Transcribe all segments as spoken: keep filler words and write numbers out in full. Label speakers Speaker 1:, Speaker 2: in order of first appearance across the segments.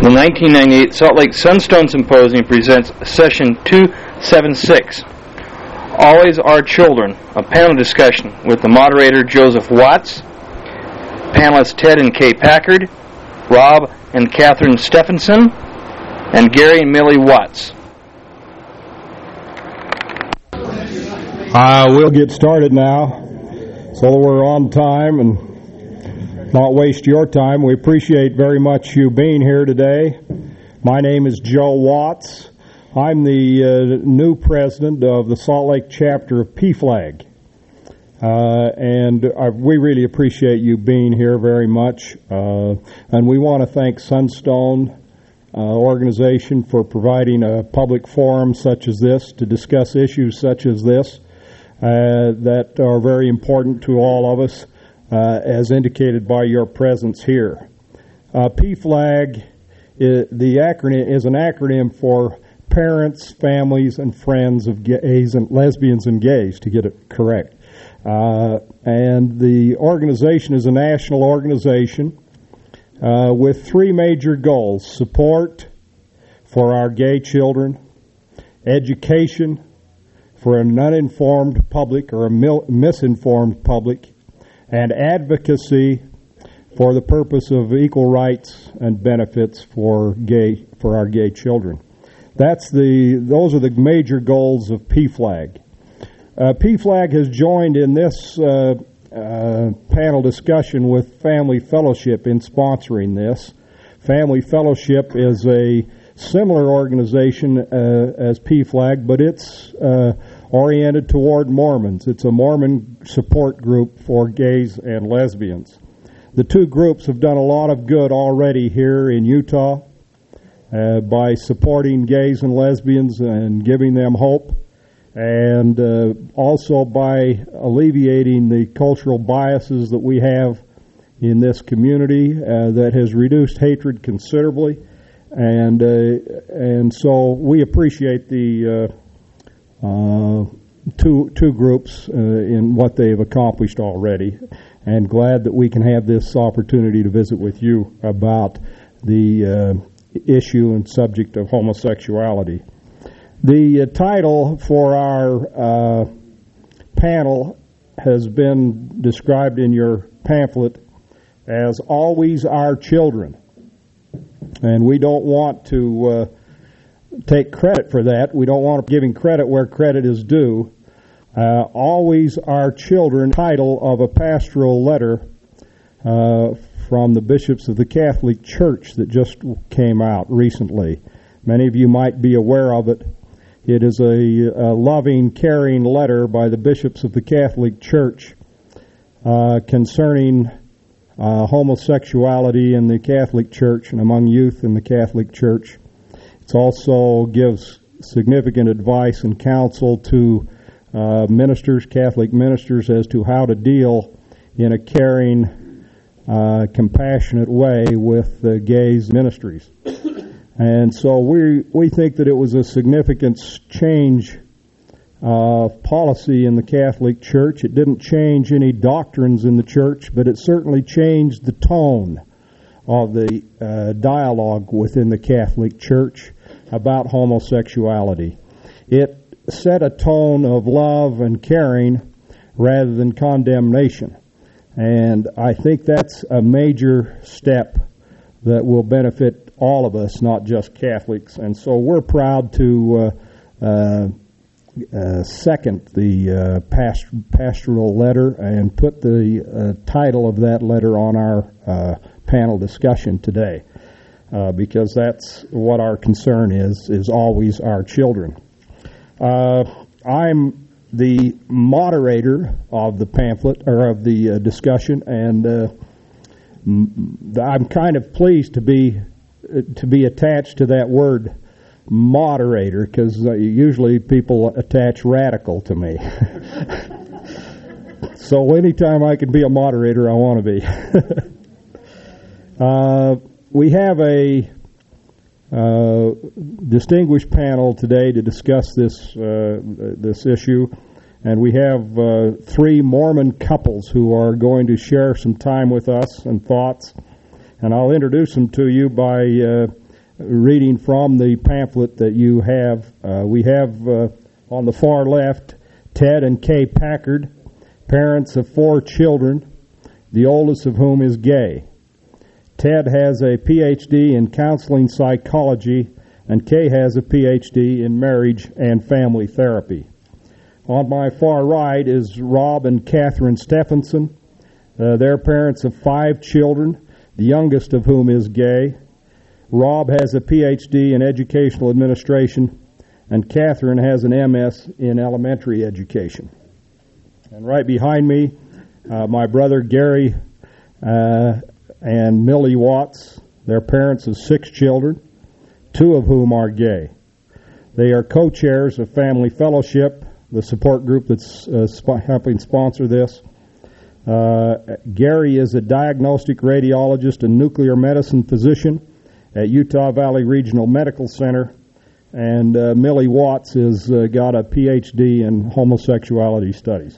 Speaker 1: The nineteen ninety-eight Salt Lake Sunstone Symposium presents Session two seventy-six, Always Our Children, a panel discussion with the moderator Joseph Watts, panelists Ted and Kay Packard, Rob and Catherine Stephenson, and Gary and Millie Watts.
Speaker 2: Uh, we'll get started now so that we're on time and not waste your time. We appreciate very much you being here today. My name is Joe Watts. I'm the uh, new president of the Salt Lake chapter of P F L A G. Uh, and uh, we really appreciate you being here very much. Uh, and we want to thank Sunstone uh, organization for providing a public forum such as this to discuss issues such as this uh, that are very important to all of us. Uh, as indicated by your presence here. Uh, P F L A G, is, the acronym is an acronym for Parents, Families, and Friends of Gays and Lesbians and Gays, to get it correct. Uh, and the organization is a national organization uh, with three major goals: support for our gay children, education for an uninformed public or a mil- misinformed public, and advocacy for the purpose of equal rights and benefits for gay for our gay children. That's the those are the major goals of P F L A G. Uh, P F L A G has joined in this uh, uh, panel discussion with Family Fellowship in sponsoring this. Family Fellowship is a similar organization uh, as P F L A G, but it's uh, oriented toward Mormons. It's a Mormon support group for gays and lesbians. The two groups have done a lot of good already here in Utah uh, by supporting gays and lesbians and giving them hope, and uh, also by alleviating the cultural biases that we have in this community uh, that has reduced hatred considerably. And uh, and so we appreciate the uh, uh, two two groups uh, in what they've accomplished already, and glad that we can have this opportunity to visit with you about the uh, issue and subject of homosexuality. The uh, title for our uh, panel has been described in your pamphlet as Always Our Children. And we don't want to uh, take credit for that. We don't want to giving credit where credit is due. Uh, Always Our Children, title of a pastoral letter uh, from the bishops of the Catholic Church that just came out recently. Many of you might be aware of it. It is a, a loving, caring letter by the bishops of the Catholic Church uh, concerning Uh, homosexuality in the Catholic Church and among youth in the Catholic Church. It also gives significant advice and counsel to uh, ministers, Catholic ministers, as to how to deal in a caring, uh, compassionate way with the gays ministries. And so we we think that it was a significant change of uh, policy in the Catholic Church. It didn't change any doctrines in the Church, but it certainly changed the tone of the uh, dialogue within the Catholic Church about homosexuality. It set a tone of love and caring rather than condemnation. And I think that's a major step that will benefit all of us, not just Catholics. And so we're proud to uh, uh, Uh, second the uh, past, pastoral letter and put the uh, title of that letter on our uh, panel discussion today, uh, because that's what our concern is, is always our children. Uh, I'm the moderator of the pamphlet, or of the uh, discussion, and uh, I'm kind of pleased to be to be attached to that word moderator, because uh, usually people attach radical to me. So anytime I can be a moderator, I want to be. uh, we have a uh, distinguished panel today to discuss this uh, this issue, and we have uh, three Mormon couples who are going to share some time with us and thoughts. And I'll introduce them to you by uh, reading from the pamphlet that you have. Uh, we have uh, on the far left Ted and Kay Packard, parents of four children, the oldest of whom is gay. Ted has a P H D in counseling psychology, and Kay has a P H D in marriage and family therapy. On my far right is Rob and Catherine Stephenson. Uh, they're parents of five children, the youngest of whom is gay. Rob has a P H D in educational administration, and Catherine has an M S in elementary education. And right behind me, uh, my brother Gary uh, and Millie Watts. They're parents of six children, two of whom are gay. They are co-chairs of Family Fellowship, the support group that's uh, sp- helping sponsor this. Uh, Gary is a diagnostic radiologist and nuclear medicine physician at Utah Valley Regional Medical Center, and uh, Millie Watts has uh, got a P H D in homosexuality studies.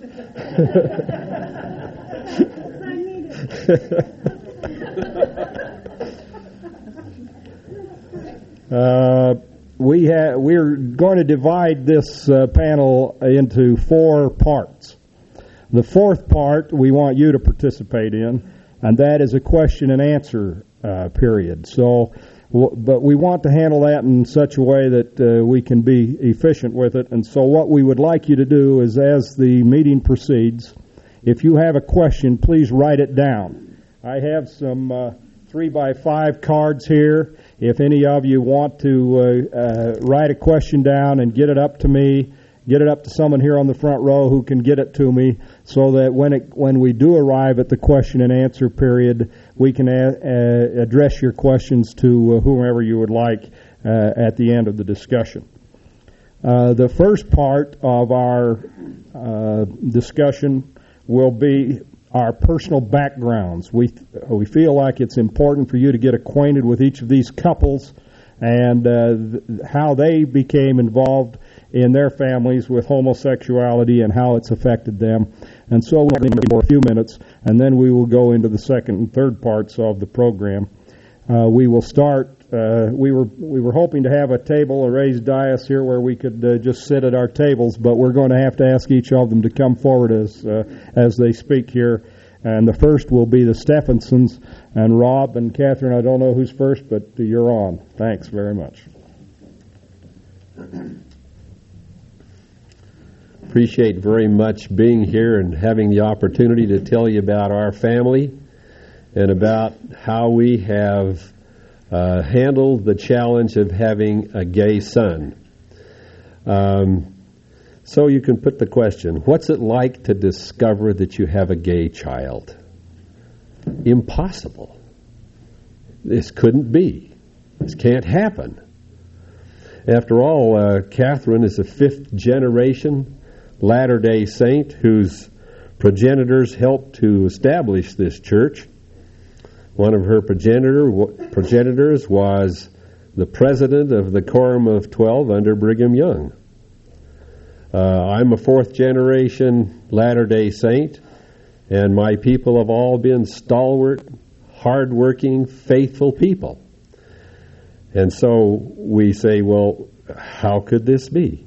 Speaker 2: uh, we ha- we're going to divide this uh, panel into four parts. The fourth part we want you to participate in, and that is a question and answer uh, period. So, w- but we want to handle that in such a way that uh, we can be efficient with it. And so what we would like you to do is, as the meeting proceeds, if you have a question, please write it down. I have some uh, three by five cards here. If any of you want to uh, uh, write a question down and get it up to me, get it up to someone here on the front row who can get it to me, so that when it when we do arrive at the question and answer period, we can a, a, address your questions to uh, whomever you would like uh, at the end of the discussion. Uh, the first part of our uh, discussion will be our personal backgrounds. We we feel like it's important for you to get acquainted with each of these couples and uh, th- how they became involved in their families with homosexuality and how it's affected them. And so we'll have for a few minutes, and then we will go into the second and third parts of the program. Uh, we will start. Uh, we were we were hoping to have a table, a raised dais here where we could uh, just sit at our tables, but we're going to have to ask each of them to come forward as uh, as they speak here. And the first will be the Stephensons, and Rob and Catherine. I don't know who's first, but you're on. Thanks very much.
Speaker 3: Appreciate very much being here and having the opportunity to tell you about our family and about how we have uh, handled the challenge of having a gay son. Um, so you can put the question, what's it like to discover that you have a gay child? Impossible. This couldn't be. This can't happen. After all, uh, Catherine is a fifth generation Latter-day Saint whose progenitors helped to establish this church. One of her progenitor, progenitors was the president of the Quorum of Twelve under Brigham Young. Uh, I'm a fourth generation Latter-day Saint, and my people have all been stalwart, hard-working, faithful people. And so we say, well, how could this be?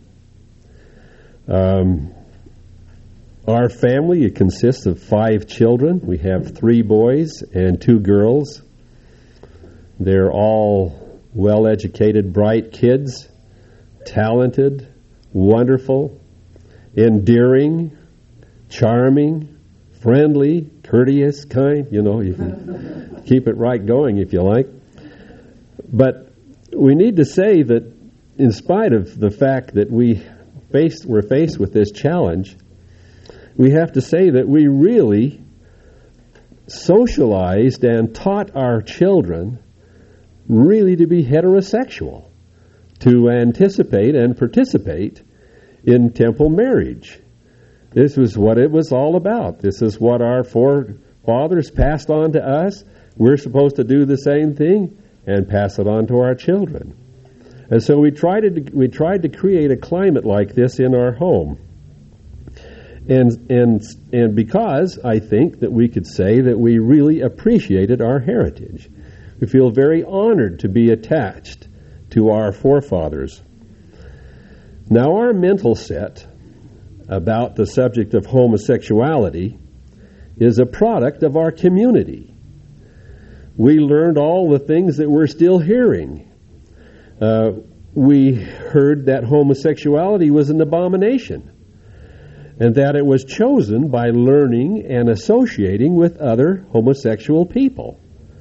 Speaker 3: Um, our family, it consists of five children. We have three boys and two girls. They're all well-educated, bright kids, talented, wonderful, endearing, charming, friendly, courteous, kind. You know, you can keep it right going if you like. But we need to say that in spite of the fact that we faced, we're faced with this challenge, we have to say that we really socialized and taught our children really to be heterosexual, to anticipate and participate in temple marriage. This was what it was all about. This is what our forefathers passed on to us. We're supposed to do the same thing and pass it on to our children. And so we tried to we tried to create a climate like this in our home. And and and because I think that we could say that we really appreciated our heritage. We feel very honored to be attached to our forefathers. Now, our mental set about the subject of homosexuality is a product of our community. We learned all the things that we're still hearing. Uh, we heard that homosexuality was an abomination, and that it was chosen by learning and associating with other homosexual people,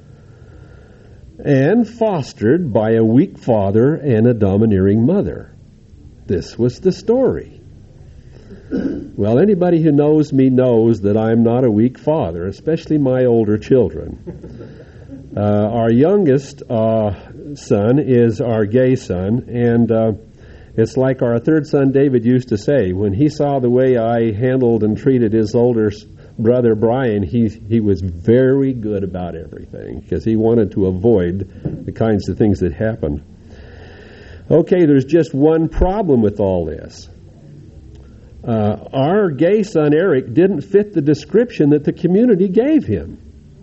Speaker 3: and fostered by a weak father and a domineering mother. This was the story. Well, anybody who knows me knows that I'm not a weak father, especially my older children. Uh, our youngest uh, son is our gay son, and uh, it's like our third son David used to say, when he saw the way I handled and treated his older brother Brian, he he was very good about everything, because he wanted to avoid the kinds of things that happened. Okay, there's just one problem with all this. Uh, our gay son Eric didn't fit the description that the community gave him.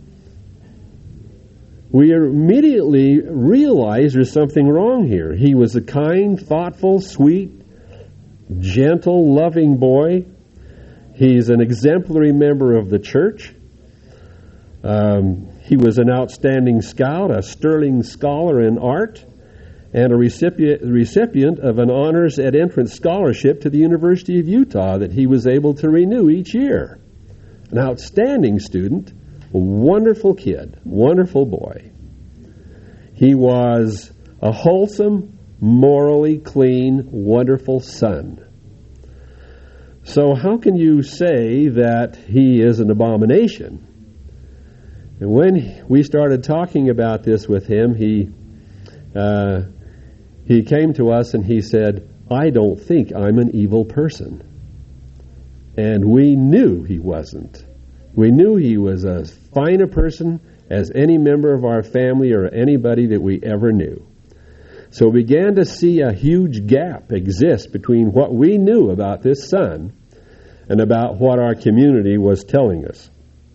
Speaker 3: We immediately realized there's something wrong here. He was a kind, thoughtful, sweet, gentle, loving boy. He's an exemplary member of the church. Um, he was an outstanding scout, a sterling scholar in art, and a recipient, recipient of an honors at entrance scholarship to the University of Utah that he was able to renew each year. An outstanding student, a wonderful kid, wonderful boy. He was a wholesome, morally clean, wonderful son. So how can you say that he is an abomination? And when we started talking about this with him, he uh, he came to us and he said, I don't think I'm an evil person. And we knew he wasn't. We knew he was as fine a person as any member of our family or anybody that we ever knew. So we began to see a huge gap exist between what we knew about this son and about what our community was telling us.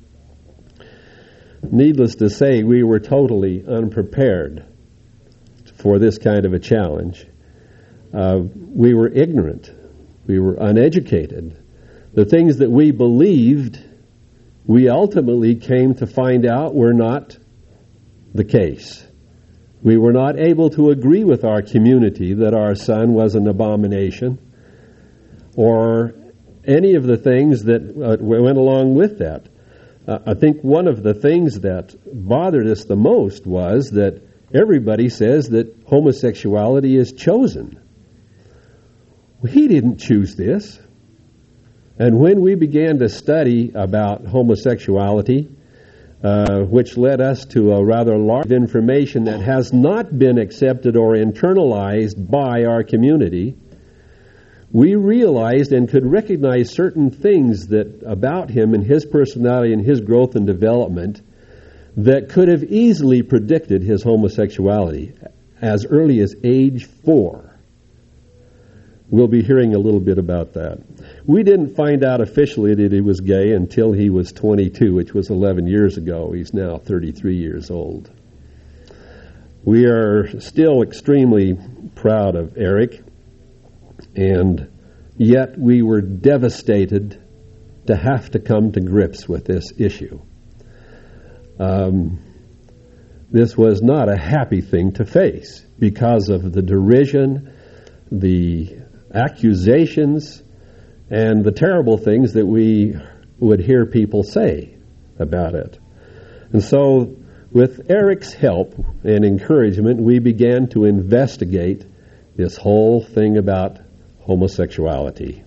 Speaker 3: Needless to say, we were totally unprepared for this kind of a challenge. Uh, we were ignorant. We were uneducated. The things that we believed, we ultimately came to find out were not the case. We were not able to agree with our community that our son was an abomination, or any of the things that uh, went along with that. Uh, I think one of the things that bothered us the most was that everybody says that homosexuality is chosen. Well, he didn't choose this. And when we began to study about homosexuality, uh, which led us to a rather large information that has not been accepted or internalized by our community, we realized and could recognize certain things that about him and his personality and his growth and development that could have easily predicted his homosexuality as early as age four. We'll be hearing a little bit about that. We didn't find out officially that he was gay until he was twenty-two, which was eleven years ago. He's now thirty-three years old. We are still extremely proud of Eric, and yet we were devastated to have to come to grips with this issue. Um, this was not a happy thing to face because of the derision, the accusations, and the terrible things that we would hear people say about it. And so, with Eric's help and encouragement, we began to investigate this whole thing about homosexuality.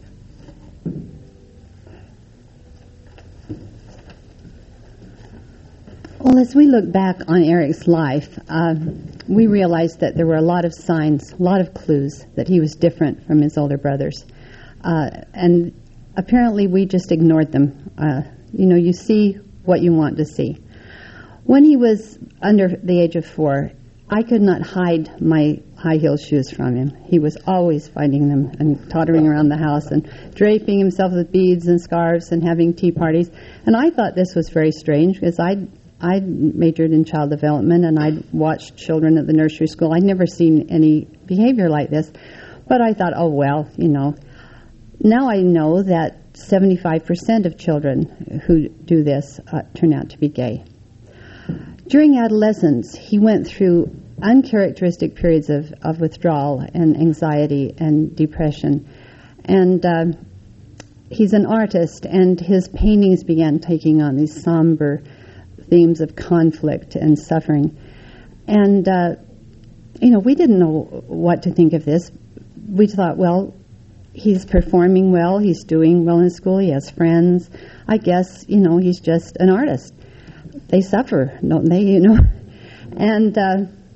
Speaker 4: Well, as we look back on Eric's life, uh, we realized that there were a lot of signs, a lot of clues that he was different from his older brothers. Uh, and apparently we just ignored them. Uh, you know, you see what you want to see. When he was under the age of four, I could not hide my high heel shoes from him. He was always finding them and tottering around the house and draping himself with beads and scarves and having tea parties. And I thought this was very strange because I I majored in child development, and I'd watched children at the nursery school. I'd never seen any behavior like this. But I thought, oh, well, you know. Now I know that seventy-five percent of children who do this uh, turn out to be gay. During adolescence, he went through uncharacteristic periods of, of withdrawal and anxiety and depression. And uh, he's an artist, and his paintings began taking on these somber themes of conflict and suffering. And, uh, you know, we didn't know what to think of this. We thought, well, he's performing well, he's doing well in school, he has friends. I guess, you know, he's just an artist. They suffer, don't they, you know? And uh,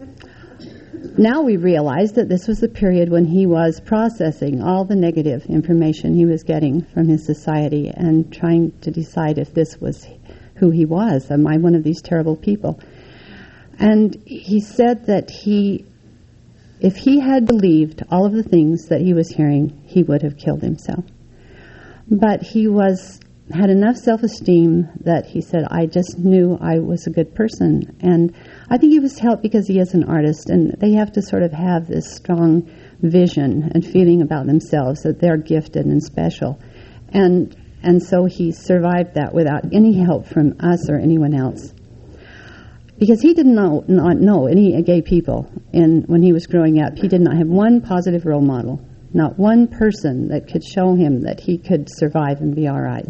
Speaker 4: now we realize that this was the period when he was processing all the negative information he was getting from his society and trying to decide if this was who he was. Am I one of these terrible people? And he said that he, if he had believed all of the things that he was hearing, he would have killed himself. But he was had enough self-esteem that he said, I just knew I was a good person. And I think he was helped because he is an artist, and they have to sort of have this strong vision and feeling about themselves that they're gifted and special. And and so he survived that without any help from us or anyone else. Because he did not, not know any gay people in, when he was growing up. He did not have one positive role model, not one person that could show him that he could survive and be all right.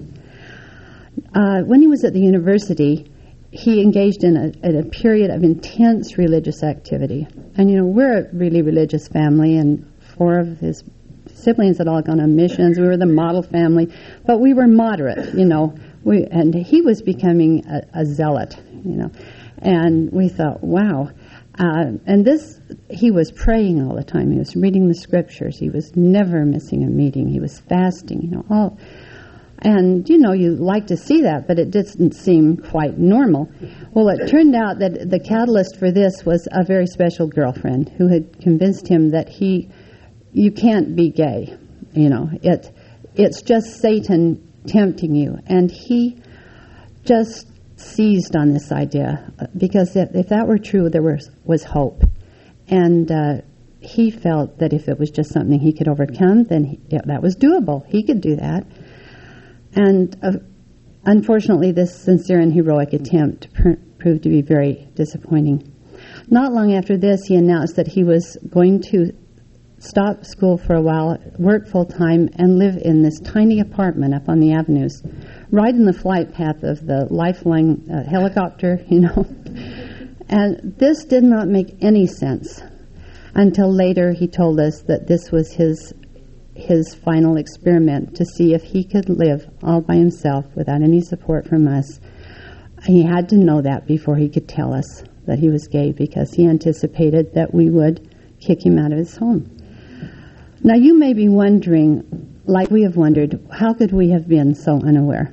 Speaker 4: Uh, when he was at the university, he engaged in a, in a period of intense religious activity. And, you know, we're a really religious family, and four of his siblings had all gone on missions. We were the model family, but we were moderate, you know. We, and he was becoming a, a zealot, you know. And we thought, wow. Uh, and this, he was praying all the time. He was reading the scriptures. He was never missing a meeting. He was fasting, you know, all. And, you know, you like to see that, but it didn't seem quite normal. Well, it turned out that the catalyst for this was a very special girlfriend who had convinced him that he, you can't be gay, you know. It, it's just Satan tempting you. And he just seized on this idea, because if, if that were true, there was, was hope. And uh, he felt that if it was just something he could overcome, then he, yeah, that was doable. He could do that. And uh, unfortunately, this sincere and heroic attempt pr- proved to be very disappointing. Not long after this, he announced that he was going to stop school for a while, work full-time, and live in this tiny apartment up on the avenues, right in the flight path of the lifeline uh, helicopter, you know. And this did not make any sense until later he told us that this was his his final experiment to see if he could live all by himself without any support from us. He had to know that before he could tell us that he was gay, because he anticipated that we would kick him out of his home. Now you may be wondering, like we have wondered, how could we have been so unaware?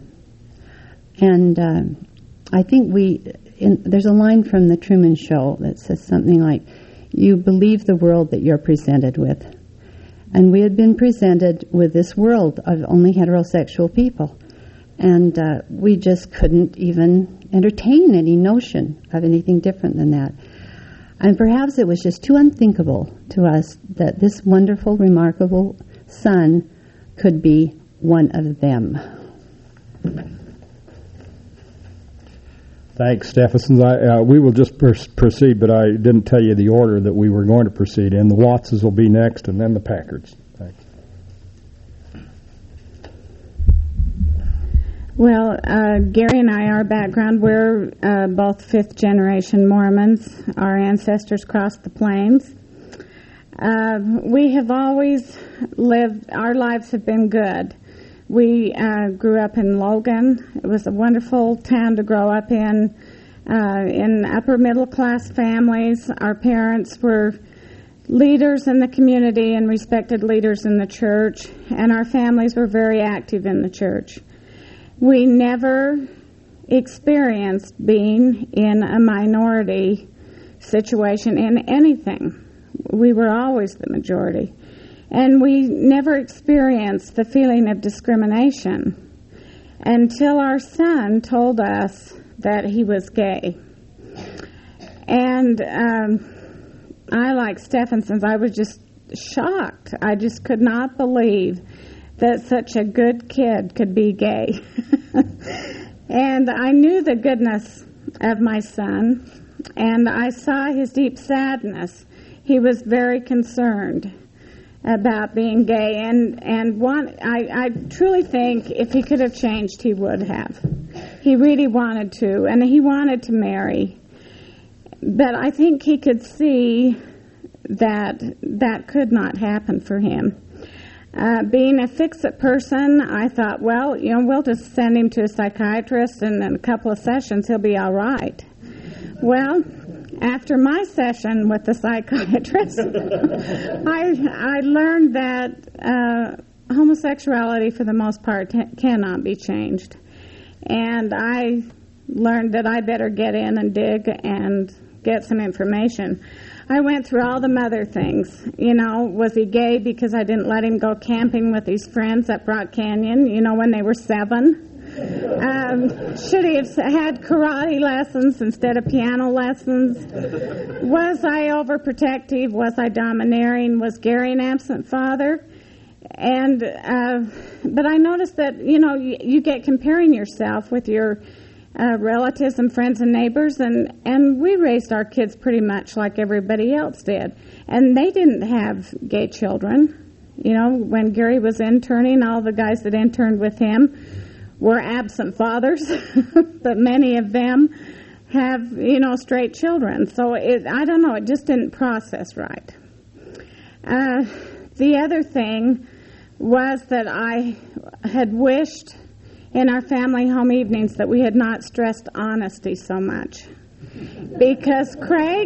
Speaker 4: And uh, I think we, in, there's a line from the Truman Show that says something like, you believe the world that you're presented with. And we had been presented with this world of only heterosexual people. And uh, we just couldn't even entertain any notion of anything different than that. And perhaps it was just too unthinkable to us that this wonderful, remarkable son could be one of them.
Speaker 2: Thanks, Stephenson. I, uh, we will just pr- proceed, but I didn't tell you the order that we were going to proceed in. The Wattses will be next, and then the Packards. Thanks.
Speaker 5: Well, uh, Gary and I, our background, we're uh, both fifth-generation Mormons. Our ancestors crossed the plains. Uh, we have always lived, our lives have been good. We uh, grew up in Logan. It was a wonderful town to grow up in, uh, in upper middle class families. Our parents were leaders in the community and respected leaders in the church, and our families were very active in the church. We never experienced being in a minority situation in anything. We were always the majority. And we never experienced the feeling of discrimination until our son told us that he was gay. And um, I, like Stephenson's, I was just shocked. I just could not believe that such a good kid could be gay. And I knew the goodness of my son, and I saw his deep sadness. He was very concerned about being gay, and and one, I, I truly think if he could have changed, he would have. He really wanted to, and he wanted to marry. But I think he could see that that could not happen for him. Uh, being a fix-it person, I thought, well, you know, we'll just send him to a psychiatrist, and in a couple of sessions he'll be all right. Well, after my session with the psychiatrist, I I learned that uh, homosexuality, for the most part, t- cannot be changed, and I learned that I better get in and dig and get some information. I went through all the mother things. You know, was he gay because I didn't let him go camping with his friends at Rock Canyon, you know, when they were seven? Um, should he have had karate lessons instead of piano lessons? Was I overprotective? Was I domineering? Was Gary an absent father? And, uh, but I noticed that, you know, you, you get comparing yourself with your Uh, relatives and friends and neighbors, and, and we raised our kids pretty much like everybody else did. And they didn't have gay children. You know, when Gary was interning, all the guys that interned with him were absent fathers, but many of them have, you know, straight children. So it, I don't know, it just didn't process right. Uh, the other thing was that I had wished in our family home evenings that we had not stressed honesty so much. Because Craig,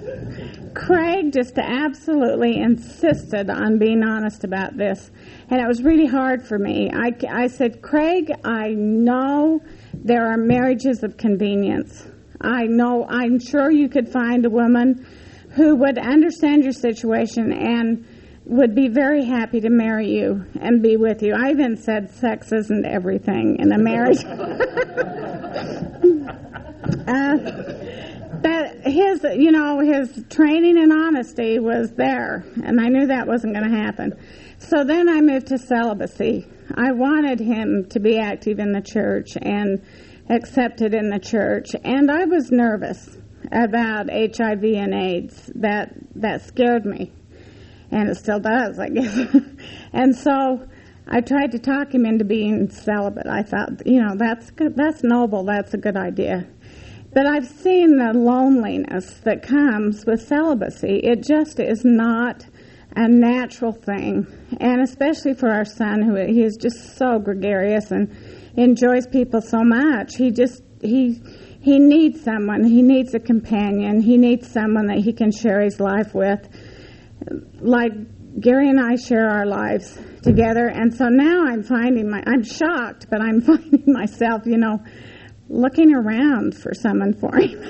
Speaker 5: Craig just absolutely insisted on being honest about this. And it was really hard for me. I, I said, Craig, I know there are marriages of convenience. I know, I'm sure you could find a woman who would understand your situation and would be very happy to marry you and be with you. I even said sex isn't everything in a marriage. uh, that his, you know, his training in honesty was there, and I knew that wasn't going to happen. So then I moved to celibacy. I wanted him to be active in the church and accepted in the church, and I was nervous about H I V and AIDS. That that scared me. And it still does, I guess. And so I tried to talk him into being celibate. I thought, you know, that's good, that's noble, that's a good idea. But I've seen the loneliness that comes with celibacy. It just is not a natural thing. And especially for our son, who he is just so gregarious and enjoys people so much. He just, he he needs someone. He needs a companion. He needs someone that he can share his life with. Like Gary and I share our lives together, and so now I'm finding my, I'm shocked, but I'm finding myself, you know, looking around for someone for him.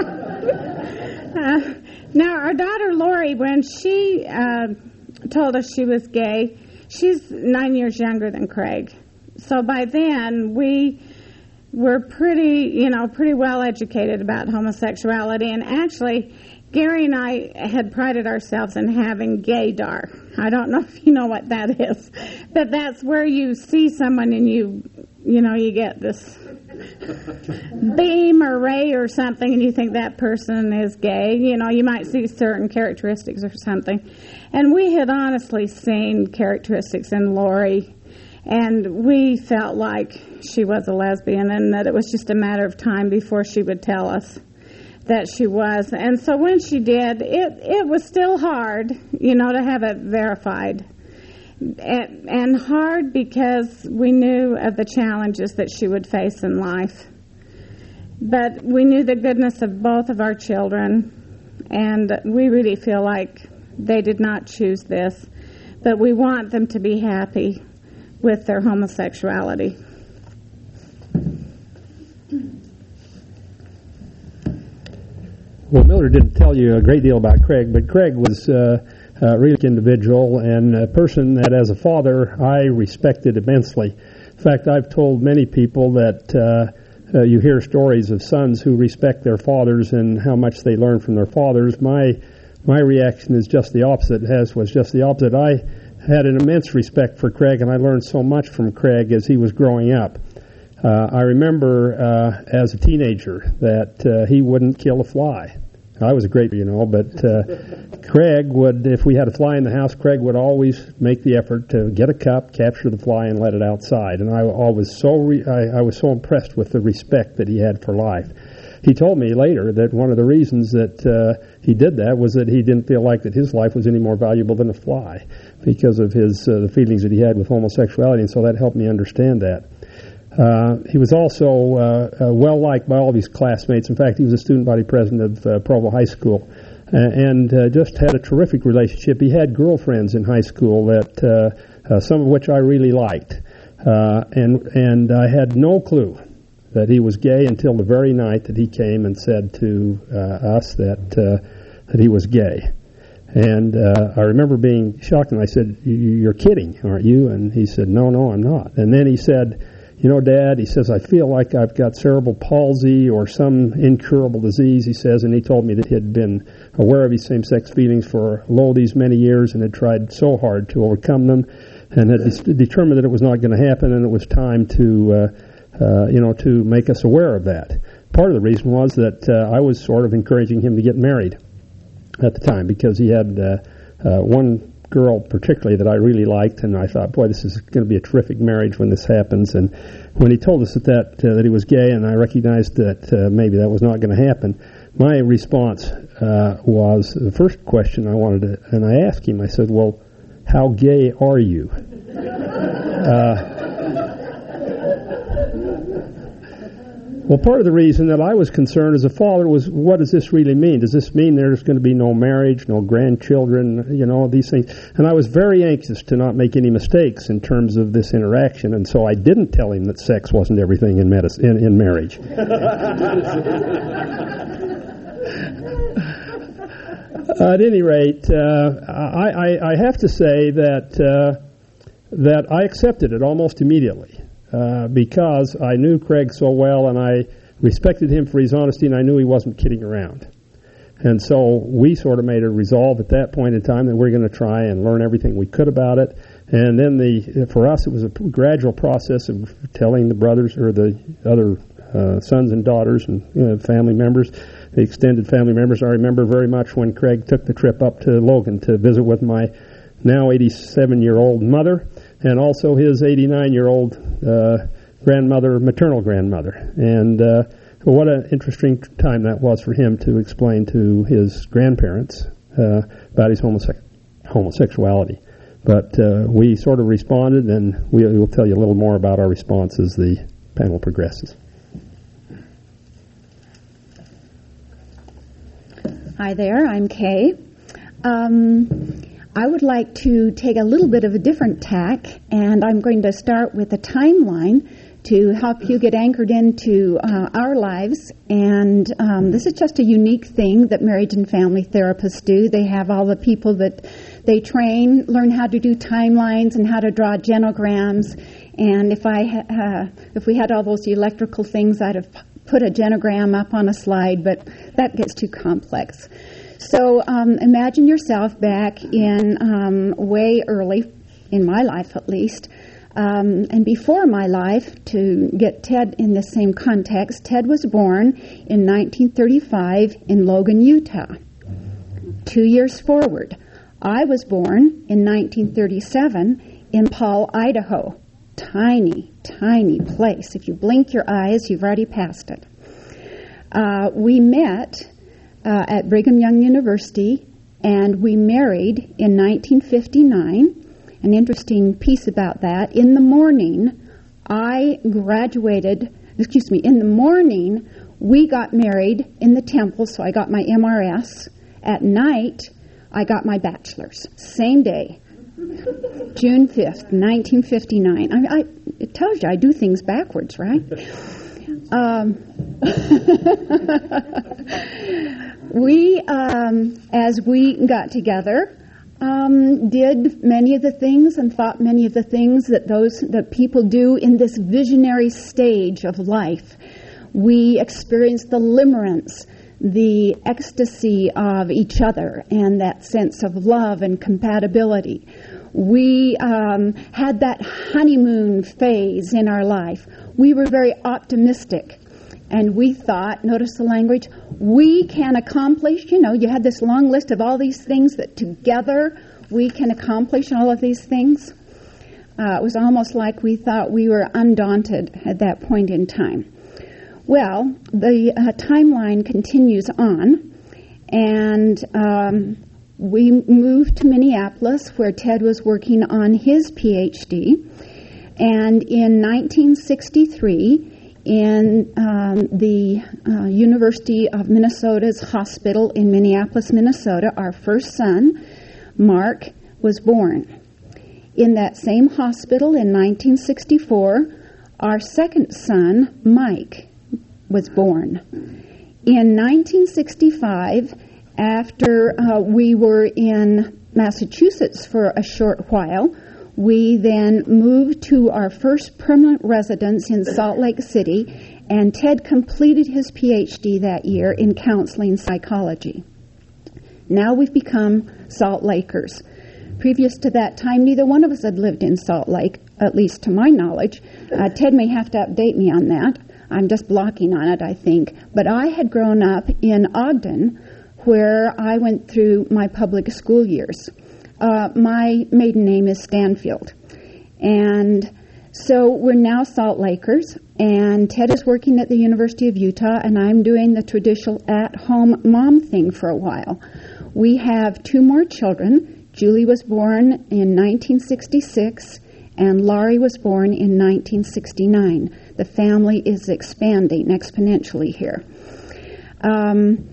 Speaker 5: uh, now, our daughter Lori, when she uh, told us she was gay, she's nine years younger than Craig. So by then, we were pretty, you know, pretty well educated about homosexuality, and actually, Gary and I had prided ourselves in having gaydar. I don't know if you know what that is, but that's where you see someone and you, you know, you get this beam or ray or something, and you think that person is gay. You know, you might see certain characteristics or something. And we had honestly seen characteristics in Lori, and we felt like she was a lesbian and that it was just a matter of time before she would tell us that she was. And so when she did, it it was still hard, you know, to have it verified. And, and hard because we knew of the challenges that she would face in life. But we knew the goodness of both of our children, and we really feel like they did not choose this. But we want them to be happy with their homosexuality.
Speaker 3: Well, Miller didn't tell you a great deal about Craig, but Craig was uh, a really individual and a person that, as a father, I respected immensely. In fact, I've told many people that uh, uh, you hear stories of sons who respect their fathers and how much they learn from their fathers. My my reaction is just the opposite. As was just the opposite. I had an immense respect for Craig, and I learned so much from Craig as he was growing up. Uh, I remember uh, as a teenager that uh, he wouldn't kill a fly. I was a great, you know, but uh, Craig would, if we had a fly in the house, Craig would always make the effort to get a cup, capture the fly, and let it outside. And I, I was so re- I, I was so impressed with the respect that he had for life. He told me later that one of the reasons that uh, he did that was that he didn't feel like that his life was any more valuable than a fly because of his uh, the feelings that he had with homosexuality, and so that helped me understand that. Uh, he was also uh, uh, well-liked by all of his classmates. In fact, he was a student body president of uh, Provo High School uh, and uh, just had a terrific relationship. He had girlfriends in high school, that uh, uh, some of which I really liked. Uh, and and I had no clue that he was gay until the very night that he came and said to uh, us that, uh, that he was gay. And uh, I remember being shocked, and I said, "You're kidding, aren't you?" And he said, "No, no, I'm not." And then he said, "You know, Dad," he says, "I feel like I've got cerebral palsy or some incurable disease," he says, and he told me that he had been aware of his same-sex feelings for lo these many years and had tried so hard to overcome them and had de- determined that it was not going to happen, and it was time to, uh, uh, you know, to make us aware of that. Part of the reason was that uh, I was sort of encouraging him to get married at the time because he had uh, uh, one girl particularly that I really liked, and I thought, boy, this is going to be a terrific marriage when this happens. And when he told us that that, uh, that he was gay, and I recognized that uh, maybe that was not going to happen, my response uh, was the first question I wanted to, and I asked him, I said, "Well, how gay are you?" uh, Well, part of the reason that I was concerned as a father was, what does this really mean? Does this mean there's going to be no marriage, no grandchildren, you know, these things? And I was very anxious to not make any mistakes in terms of this interaction, and so I didn't tell him that sex wasn't everything in, medicine, in, in marriage. At any rate, uh, I, I, I have to say that uh, that I accepted it almost immediately. Uh, because I knew Craig so well, and I respected him for his honesty, and I knew he wasn't kidding around. And so we sort of made a resolve at that point in time that we're going to try and learn everything we could about it. And then the for us, it was a gradual process of telling the brothers or the other uh, sons and daughters and you know, family members, the extended family members. I remember very much when Craig took the trip up to Logan to visit with my now eighty-seven-year-old mother, and also his eighty-nine-year-old uh, grandmother, maternal grandmother. And uh, what an interesting time that was for him to explain to his grandparents uh, about his homose- homosexuality. But uh, we sort of responded, and we will tell you a little more about our response as the panel progresses.
Speaker 6: Hi there, I'm Kay. Um, I would like to take a little bit of a different tack, and I'm going to start with a timeline to help you get anchored into uh, our lives. And um, this is just a unique thing that marriage and family therapists do. They have all the people that they train, learn how to do timelines and how to draw genograms. And if I ha- uh, if we had all those electrical things, I'd have put a genogram up on a slide, but that gets too complex. So um, imagine yourself back in um, way early, in my life at least, um, and before my life, to get Ted in the same context. Ted was born in nineteen thirty-five in Logan, Utah. Two years forward, I was born in nineteen thirty-seven in Paul, Idaho. Tiny, tiny place. If you blink your eyes, you've already passed it. Uh, we met Uh, at Brigham Young University, and we married in nineteen fifty-nine. An interesting piece about that, in the morning, I graduated, excuse me, in the morning, we got married in the temple, so I got my M R S. At night, I got my bachelor's. Same day, June fifth, nineteen fifty-nine. I, I, it tells you I do things backwards, right? Um, we, um, as we got together, um, did many of the things and thought many of the things that those that people do in this visionary stage of life. We experienced the limerence, the ecstasy of each other, and that sense of love and compatibility. We um, had that honeymoon phase in our life. We were very optimistic, and we thought, notice the language, we can accomplish, you know, you had this long list of all these things that together we can accomplish all of these things. Uh, it was almost like we thought we were undaunted at that point in time. Well, the uh, timeline continues on, and um, we moved to Minneapolis, where Ted was working on his P H D. And in nineteen sixty-three, in um, the uh, University of Minnesota's hospital in Minneapolis, Minnesota, our first son, Mark, was born. In that same hospital in nineteen sixty-four, our second son, Mike, was born. In nineteen sixty-five, after uh, we were in Massachusetts for a short while, we then moved to our first permanent residence in Salt Lake City, and Ted completed his P H D that year in counseling psychology. Now we've become Salt Lakers. Previous to that time, neither one of us had lived in Salt Lake, at least to my knowledge. Uh, Ted may have to update me on that. I'm just blocking on it, I think. But I had grown up in Ogden, where I went through my public school years. Uh, my maiden name is Stanfield. And so we're now Salt Lakers, and Ted is working at the University of Utah, and I'm doing the traditional at-home mom thing for a while. We have two more children. Julie was born in nineteen sixty-six, and Laurie was born in nineteen sixty-nine. The family is expanding exponentially here. Um,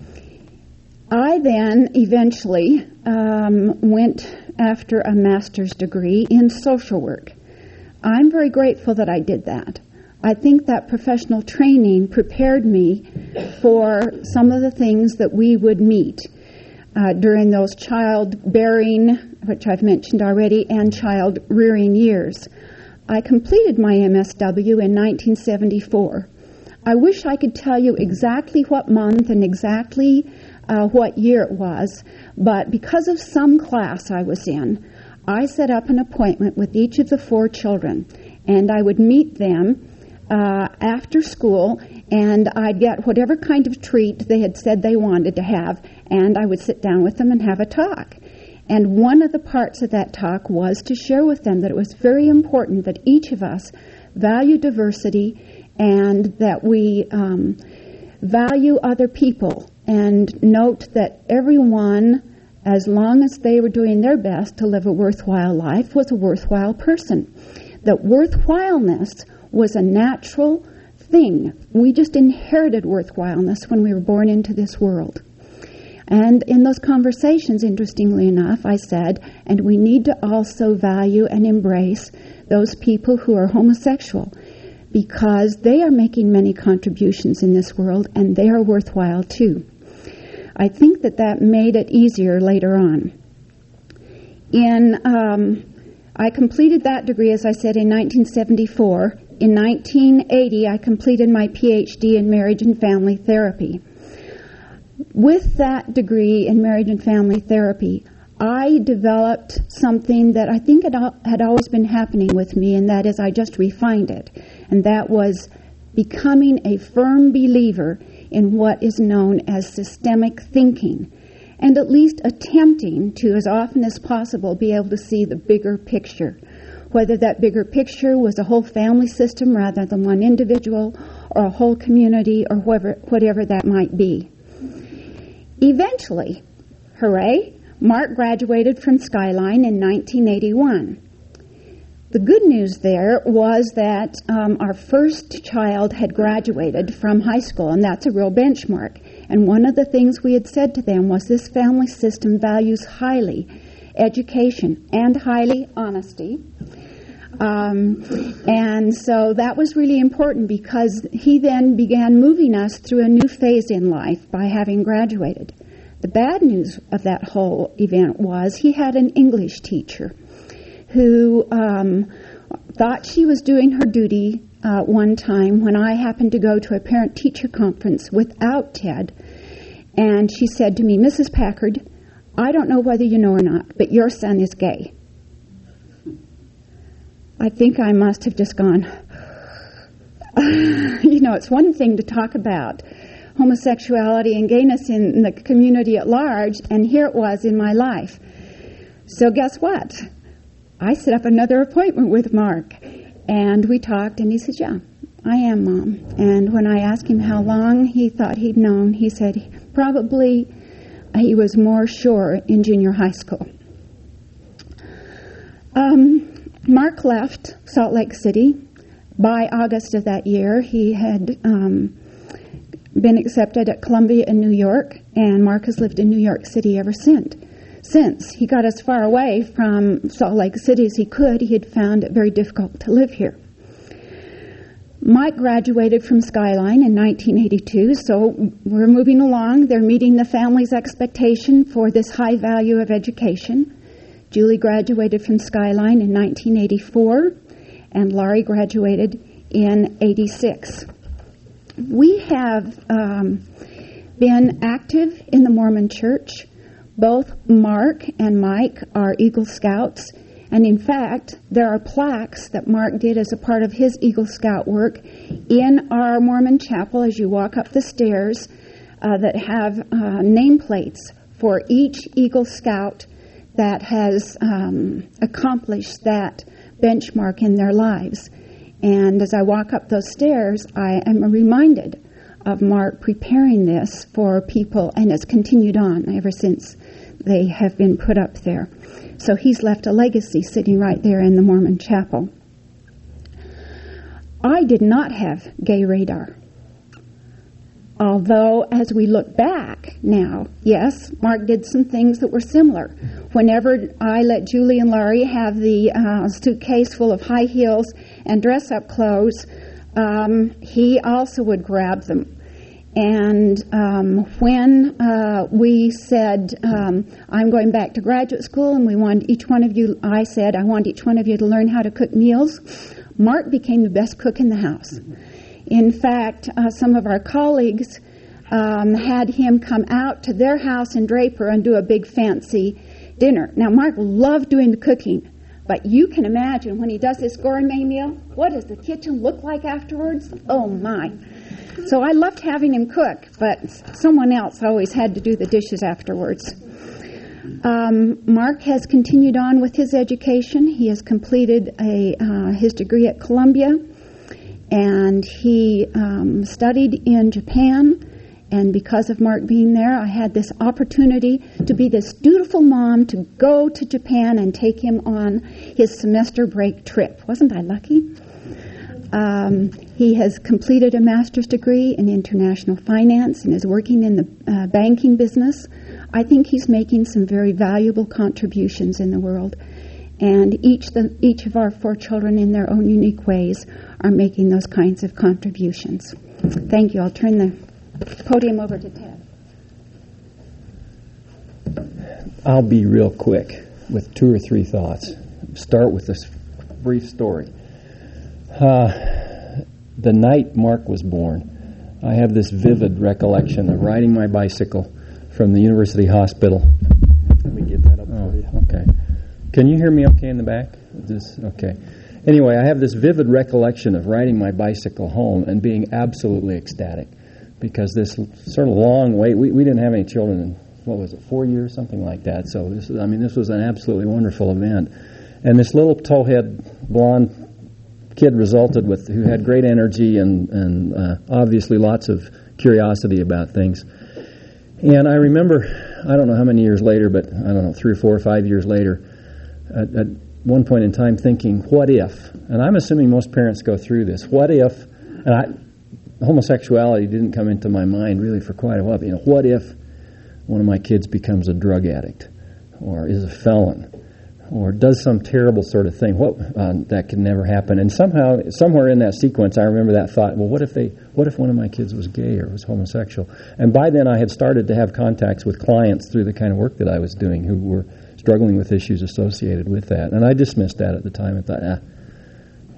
Speaker 6: I then eventually um, went after a master's degree in social work. I'm very grateful that I did that. I think that professional training prepared me for some of the things that we would meet uh, during those child-bearing, which I've mentioned already, and child-rearing years. I completed my M S W in nineteen seventy-four. I wish I could tell you exactly what month and exactly uh, what year it was, but because of some class I was in, I set up an appointment with each of the four children, and I would meet them uh, after school, and I'd get whatever kind of treat they had said they wanted to have, and I would sit down with them and have a talk. And one of the parts of that talk was to share with them that it was very important that each of us value diversity and that we um, value other people and note that everyone, as long as they were doing their best to live a worthwhile life, was a worthwhile person. That worthwhileness was a natural thing. We just inherited worthwhileness when we were born into this world. And in those conversations, interestingly enough, I said, and we need to also value and embrace those people who are homosexual, because they are making many contributions in this world, and they are worthwhile too. I think that that made it easier later on. In um, I completed that degree, as I said, in nineteen seventy-four. In nineteen eighty, I completed my P H D in marriage and family therapy. With that degree in marriage and family therapy, I developed something that I think had, had always been happening with me, and that is I just refined it. And that was becoming a firm believer in what is known as systemic thinking, and at least attempting to, as often as possible, be able to see the bigger picture, whether that bigger picture was a whole family system rather than one individual, or a whole community, or whatever, whatever that might be. Eventually, hooray, Mark graduated from Skyline in nineteen eighty-one. The good news there was that um, our first child had graduated from high school, and that's a real benchmark. And one of the things we had said to them was this family system values highly education and highly honesty. Um, and so that was really important, because he then began moving us through a new phase in life by having graduated. The bad news of that whole event was he had an English teacher who um, thought she was doing her duty uh, one time when I happened to go to a parent-teacher conference without Ted, and she said to me, Missus Packard, I don't know whether you know or not, but your son is gay. I think I must have just gone, you know, it's one thing to talk about homosexuality and gayness in the community at large, and here it was in my life. So guess what? I set up another appointment with Mark, and we talked, and he said, yeah, I am, Mom. And when I asked him how long he thought he'd known, he said probably he was more sure in junior high school. Um, Mark left Salt Lake City. By August of that year, he had um, been accepted at Columbia in New York, and Mark has lived in New York City ever since. Since he got as far away from Salt Lake City as he could, he had found it very difficult to live here. Mike graduated from Skyline in nineteen eighty-two, so we're moving along. They're meeting the family's expectation for this high value of education. Julie graduated from Skyline in nineteen eighty-four, and Laurie graduated in eighty-six. We have um, been active in the Mormon Church. Both Mark and Mike are Eagle Scouts, and in fact, there are plaques that Mark did as a part of his Eagle Scout work in our Mormon chapel as you walk up the stairs uh, that have uh, nameplates for each Eagle Scout that has um, accomplished that benchmark in their lives. And as I walk up those stairs, I am reminded of Mark preparing this for people, and it's continued on ever since they have been put up there. So he's left a legacy sitting right there in the Mormon chapel. I did not have gay radar. Although, as we look back now, yes, Mark did some things that were similar. Whenever I let Julie and Laurie have the uh, suitcase full of high heels and dress-up clothes, um, he also would grab them. And um, when uh, we said, um, I'm going back to graduate school, and we want each one of you, I said, I want each one of you to learn how to cook meals, Mark became the best cook in the house. In fact, uh, some of our colleagues um, had him come out to their house in Draper and do a big fancy dinner. Now, Mark loved doing the cooking, but you can imagine when he does this gourmet meal, what does the kitchen look like afterwards? Oh, my. So I loved having him cook, but someone else always had to do the dishes afterwards. Um, Mark has continued on with his education. He has completed a uh, his degree at Columbia, and he um, studied in Japan. And because of Mark being there, I had this opportunity to be this dutiful mom to go to Japan and take him on his semester break trip. Wasn't I lucky? Um, he has completed a master's degree in international finance and is working in the uh, banking business. I think he's making some very valuable contributions in the world. And each the, each of our four children in their own unique ways are making those kinds of contributions. Thank you. I'll turn the podium over to Ted.
Speaker 7: I'll be real quick with two or three thoughts. Start with this brief story. Uh, the night Mark was born, I have this vivid recollection of riding my bicycle from the University Hospital. Let me get that up for you. Okay. Can you hear me okay in the back? This, okay. Anyway, I have this vivid recollection of riding my bicycle home and being absolutely ecstatic because this sort of long wait, we, we didn't have any children in, what was it, four years, something like that. So, this, I mean, this was an absolutely wonderful event. And this little towhead blonde kid resulted with, who had great energy and, and uh, obviously lots of curiosity about things. And I remember, I don't know how many years later, but I don't know, three or four or five years later, at, at one point in time thinking, what if, and I'm assuming most parents go through this, what if, and I, homosexuality didn't come into my mind really for quite a while, but, you know, what if one of my kids becomes a drug addict or is a felon or does some terrible sort of thing? What uh, that could never happen. And somehow, somewhere in that sequence, I remember that thought, well, what if they, what if one of my kids was gay or was homosexual? And by then I had started to have contacts with clients through the kind of work that I was doing who were struggling with issues associated with that. And I dismissed that at the time and thought, ah,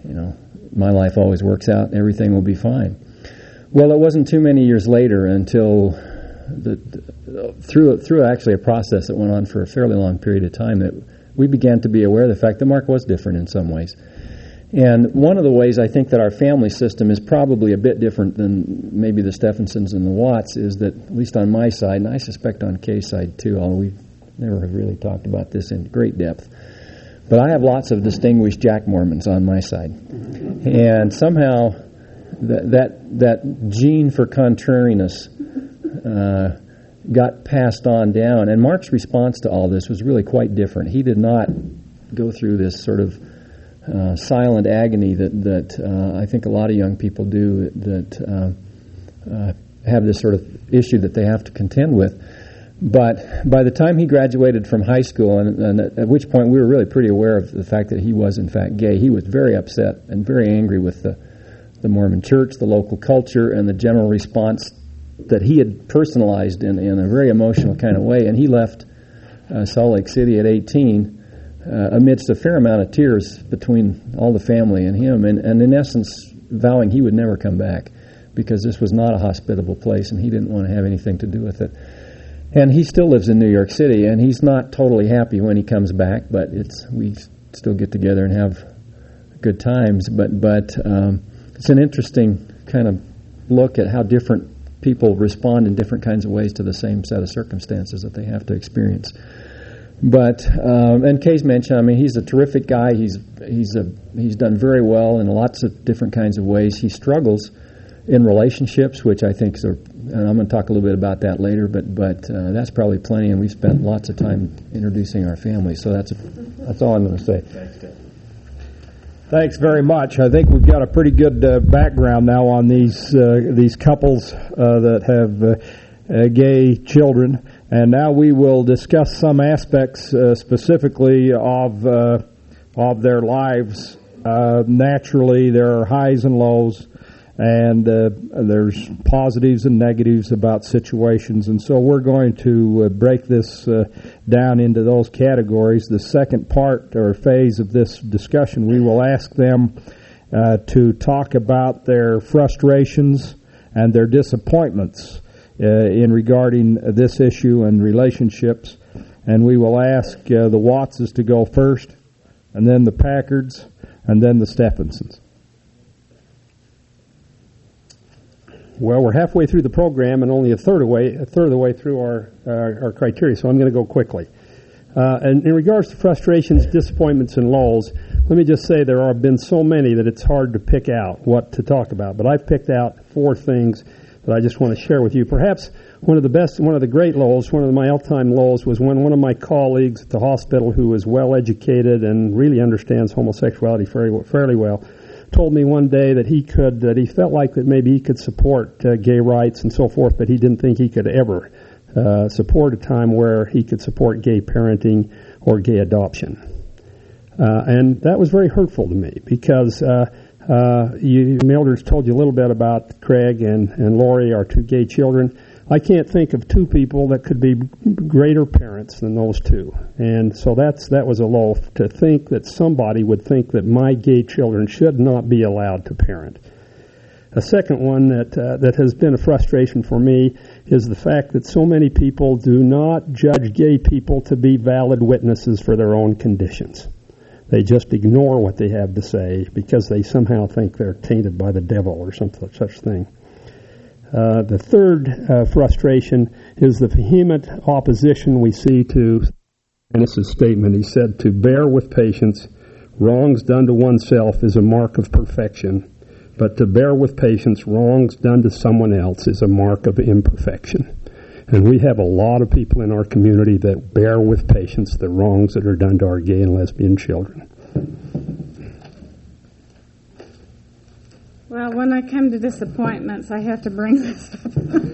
Speaker 7: you know, my life always works out, everything will be fine. Well, it wasn't too many years later until the, through through actually a process that went on for a fairly long period of time that we began to be aware of the fact that Mark was different in some ways. And one of the ways I think that our family system is probably a bit different than maybe the Stephensons and the Watts is that, at least on my side, and I suspect on Kay's side too, although we never have really talked about this in great depth, but I have lots of distinguished Jack Mormons on my side. And somehow that that, that gene for contrariness uh, got passed on down. And Mark's response to all this was really quite different. He did not go through this sort of uh, silent agony that, that uh, I think a lot of young people do that uh, uh, have this sort of issue that they have to contend with. But by the time he graduated from high school, and, and at, at which point we were really pretty aware of the fact that he was in fact gay, he was very upset and very angry with the, the Mormon church, the local culture, and the general response that he had personalized in, in a very emotional kind of way. And he left uh, Salt Lake City at eighteen uh, amidst a fair amount of tears between all the family and him, and, and in essence vowing he would never come back because this was not a hospitable place and he didn't want to have anything to do with it. And he still lives in New York City, and he's not totally happy when he comes back, but it's we still get together and have good times. But but um, it's an interesting kind of look at how different people respond in different kinds of ways to the same set of circumstances that they have to experience. But um, and Kay's mentioned, I mean, he's a terrific guy. He's he's a he's done very well in lots of different kinds of ways. He struggles in relationships, which I think is a, and I'm going to talk a little bit about that later, but but uh, that's probably plenty, and we've spent lots of time introducing our family, so that's that's all I'm going to say.
Speaker 2: Thanks very much. I think we've got a pretty good uh, background now on these uh, these couples uh, that have uh, uh, gay children, and now we will discuss some aspects uh, specifically of uh, of their lives. Uh, naturally, there are highs and lows. And uh, there's positives and negatives about situations. And so we're going to uh, break this uh, down into those categories. The second part or phase of this discussion, we will ask them uh, to talk about their frustrations and their disappointments uh, in regarding this issue and relationships. And we will ask uh, the Wattses to go first, and then the Packards, and then the Stephensons. Well, we're halfway through the program and only a third of the way, a third of the way through our uh, our criteria, so I'm going to go quickly. Uh, and in regards to frustrations, disappointments, and lulls, let me just say there have been so many that it's hard to pick out what to talk about. But I've picked out four things that I just want to share with you. Perhaps one of the best, one of the great lulls, one of my all-time lulls was when one of my colleagues at the hospital, who is well-educated and really understands homosexuality fairly, fairly well, told me one day that he could, that he felt like that maybe he could support uh, gay rights and so forth, but he didn't think he could ever uh, support a time where he could support gay parenting or gay adoption. Uh, and that was very hurtful to me because uh, uh, you, Mildred's told you a little bit about Craig and, and Lori, our two gay children. I can't think of two people that could be greater parents than those two. And so that's that was a lull to think that somebody would think that my gay children should not be allowed to parent. A second one that uh, that has been a frustration for me is the fact that so many people do not judge gay people to be valid witnesses for their own conditions. They just ignore what they have to say because they somehow think they're tainted by the devil or something such thing. Uh, the third uh, frustration is the vehement opposition we see to Dennis's statement. He said, to bear with patience, wrongs done to oneself is a mark of perfection, but to bear with patience, wrongs done to someone else is a mark of imperfection. And we have a lot of people in our community that bear with patience the wrongs that are done to our gay and lesbian children.
Speaker 5: Well, when I come to disappointments, I have to bring this up.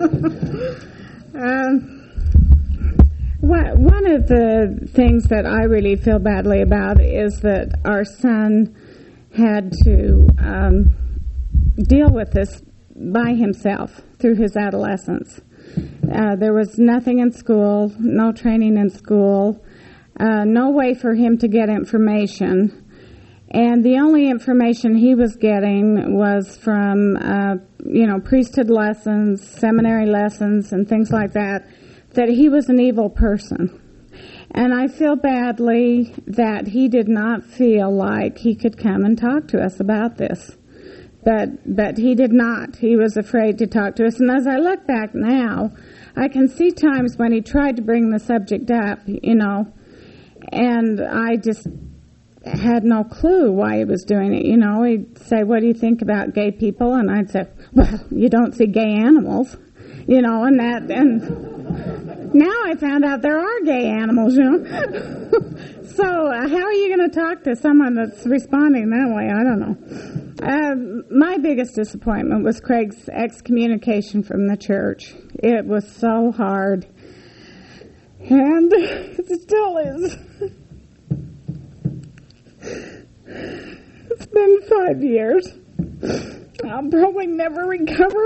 Speaker 5: um, one of the things that I really feel badly about is that our son had to um, deal with this by himself through his adolescence. Uh, there was nothing in school, no training in school, uh, no way for him to get information. And the only information he was getting was from, uh, you know, priesthood lessons, seminary lessons, and things like that, that he was an evil person. And I feel badly that he did not feel like he could come and talk to us about this. But, but he did not. He was afraid to talk to us. And as I look back now, I can see times when he tried to bring the subject up, you know, and I just had no clue why he was doing it. You know, he'd say, what do you think about gay people? And I'd say, well, you don't see gay animals, you know, and that, and now I found out there are gay animals, you know. So uh, how are you going to talk to someone that's responding that way? I don't know. Uh, my biggest disappointment was Craig's excommunication from the church. It was so hard. And it still is. It's been five years. I'll probably never recover.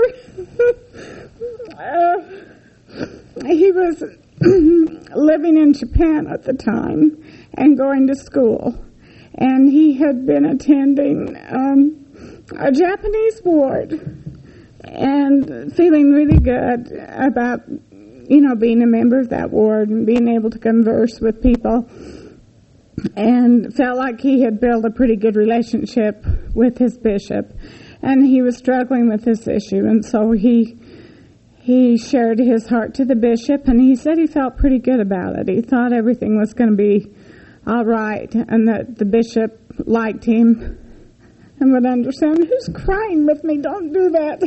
Speaker 5: uh, he was living in Japan at the time and going to school. And he had been attending um, a Japanese ward and feeling really good about, you know, being a member of that ward and being able to converse with people, and felt like he had built a pretty good relationship with his bishop, and he was struggling with this issue, and so he he shared his heart to the bishop, and he said he felt pretty good about it. He thought everything was going to be all right, and that the bishop liked him and would understand. Who's crying with me? Don't do that.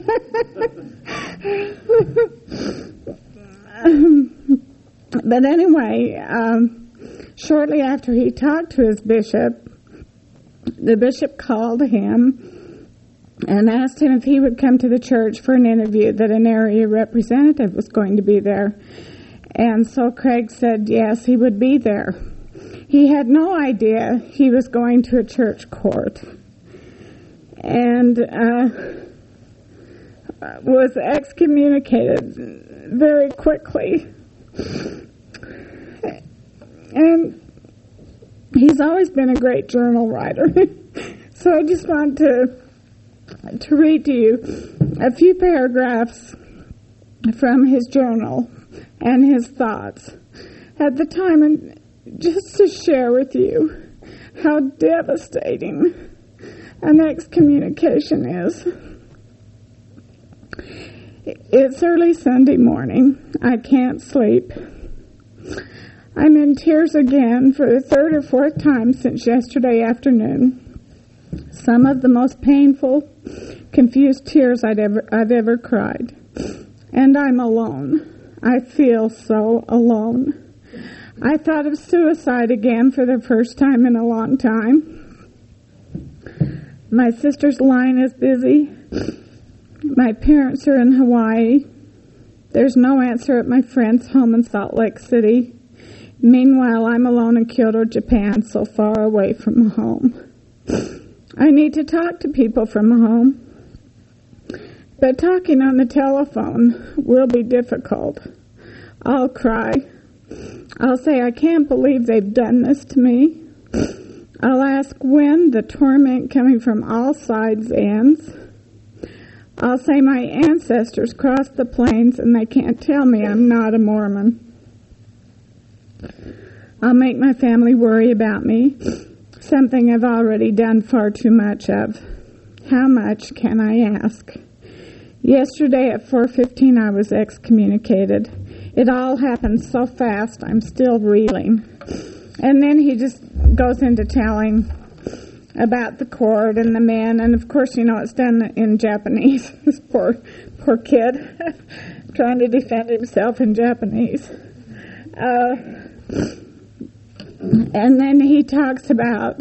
Speaker 5: um, but anyway, um, shortly after he talked to his bishop, the bishop called him and asked him if he would come to the church for an interview, that an area representative was going to be there. And so Craig said yes, he would be there. He had no idea he was going to a church court, and uh, was excommunicated very quickly. And he's always been a great journal writer. So I just want to to read to you a few paragraphs from his journal and his thoughts at the time, and just to share with you how devastating an excommunication is. It's early Sunday morning. I can't sleep. I'm in tears again for the third or fourth time since yesterday afternoon. Some of the most painful, confused tears I'd ever, I've ever cried. And I'm alone. I feel so alone. I thought of suicide again for the first time in a long time. My sister's line is busy. My parents are in Hawaii. There's no answer at my friend's home in Salt Lake City. Meanwhile, I'm alone in Kyoto, Japan, so far away from home. I need to talk to people from home. But talking on the telephone will be difficult. I'll cry. I'll say, I can't believe they've done this to me. I'll ask when the torment coming from all sides ends. I'll say my ancestors crossed the plains and they can't tell me I'm not a Mormon. I'll make my family worry about me, something I've already done far too much of. How much can I ask? Yesterday at four fifteen I was excommunicated. It all happened so fast, I'm still reeling. And then he just goes into telling about the court and the men, and of course, you know, it's done in Japanese. This poor, poor kid trying to defend himself in Japanese. Uh, and then he talks about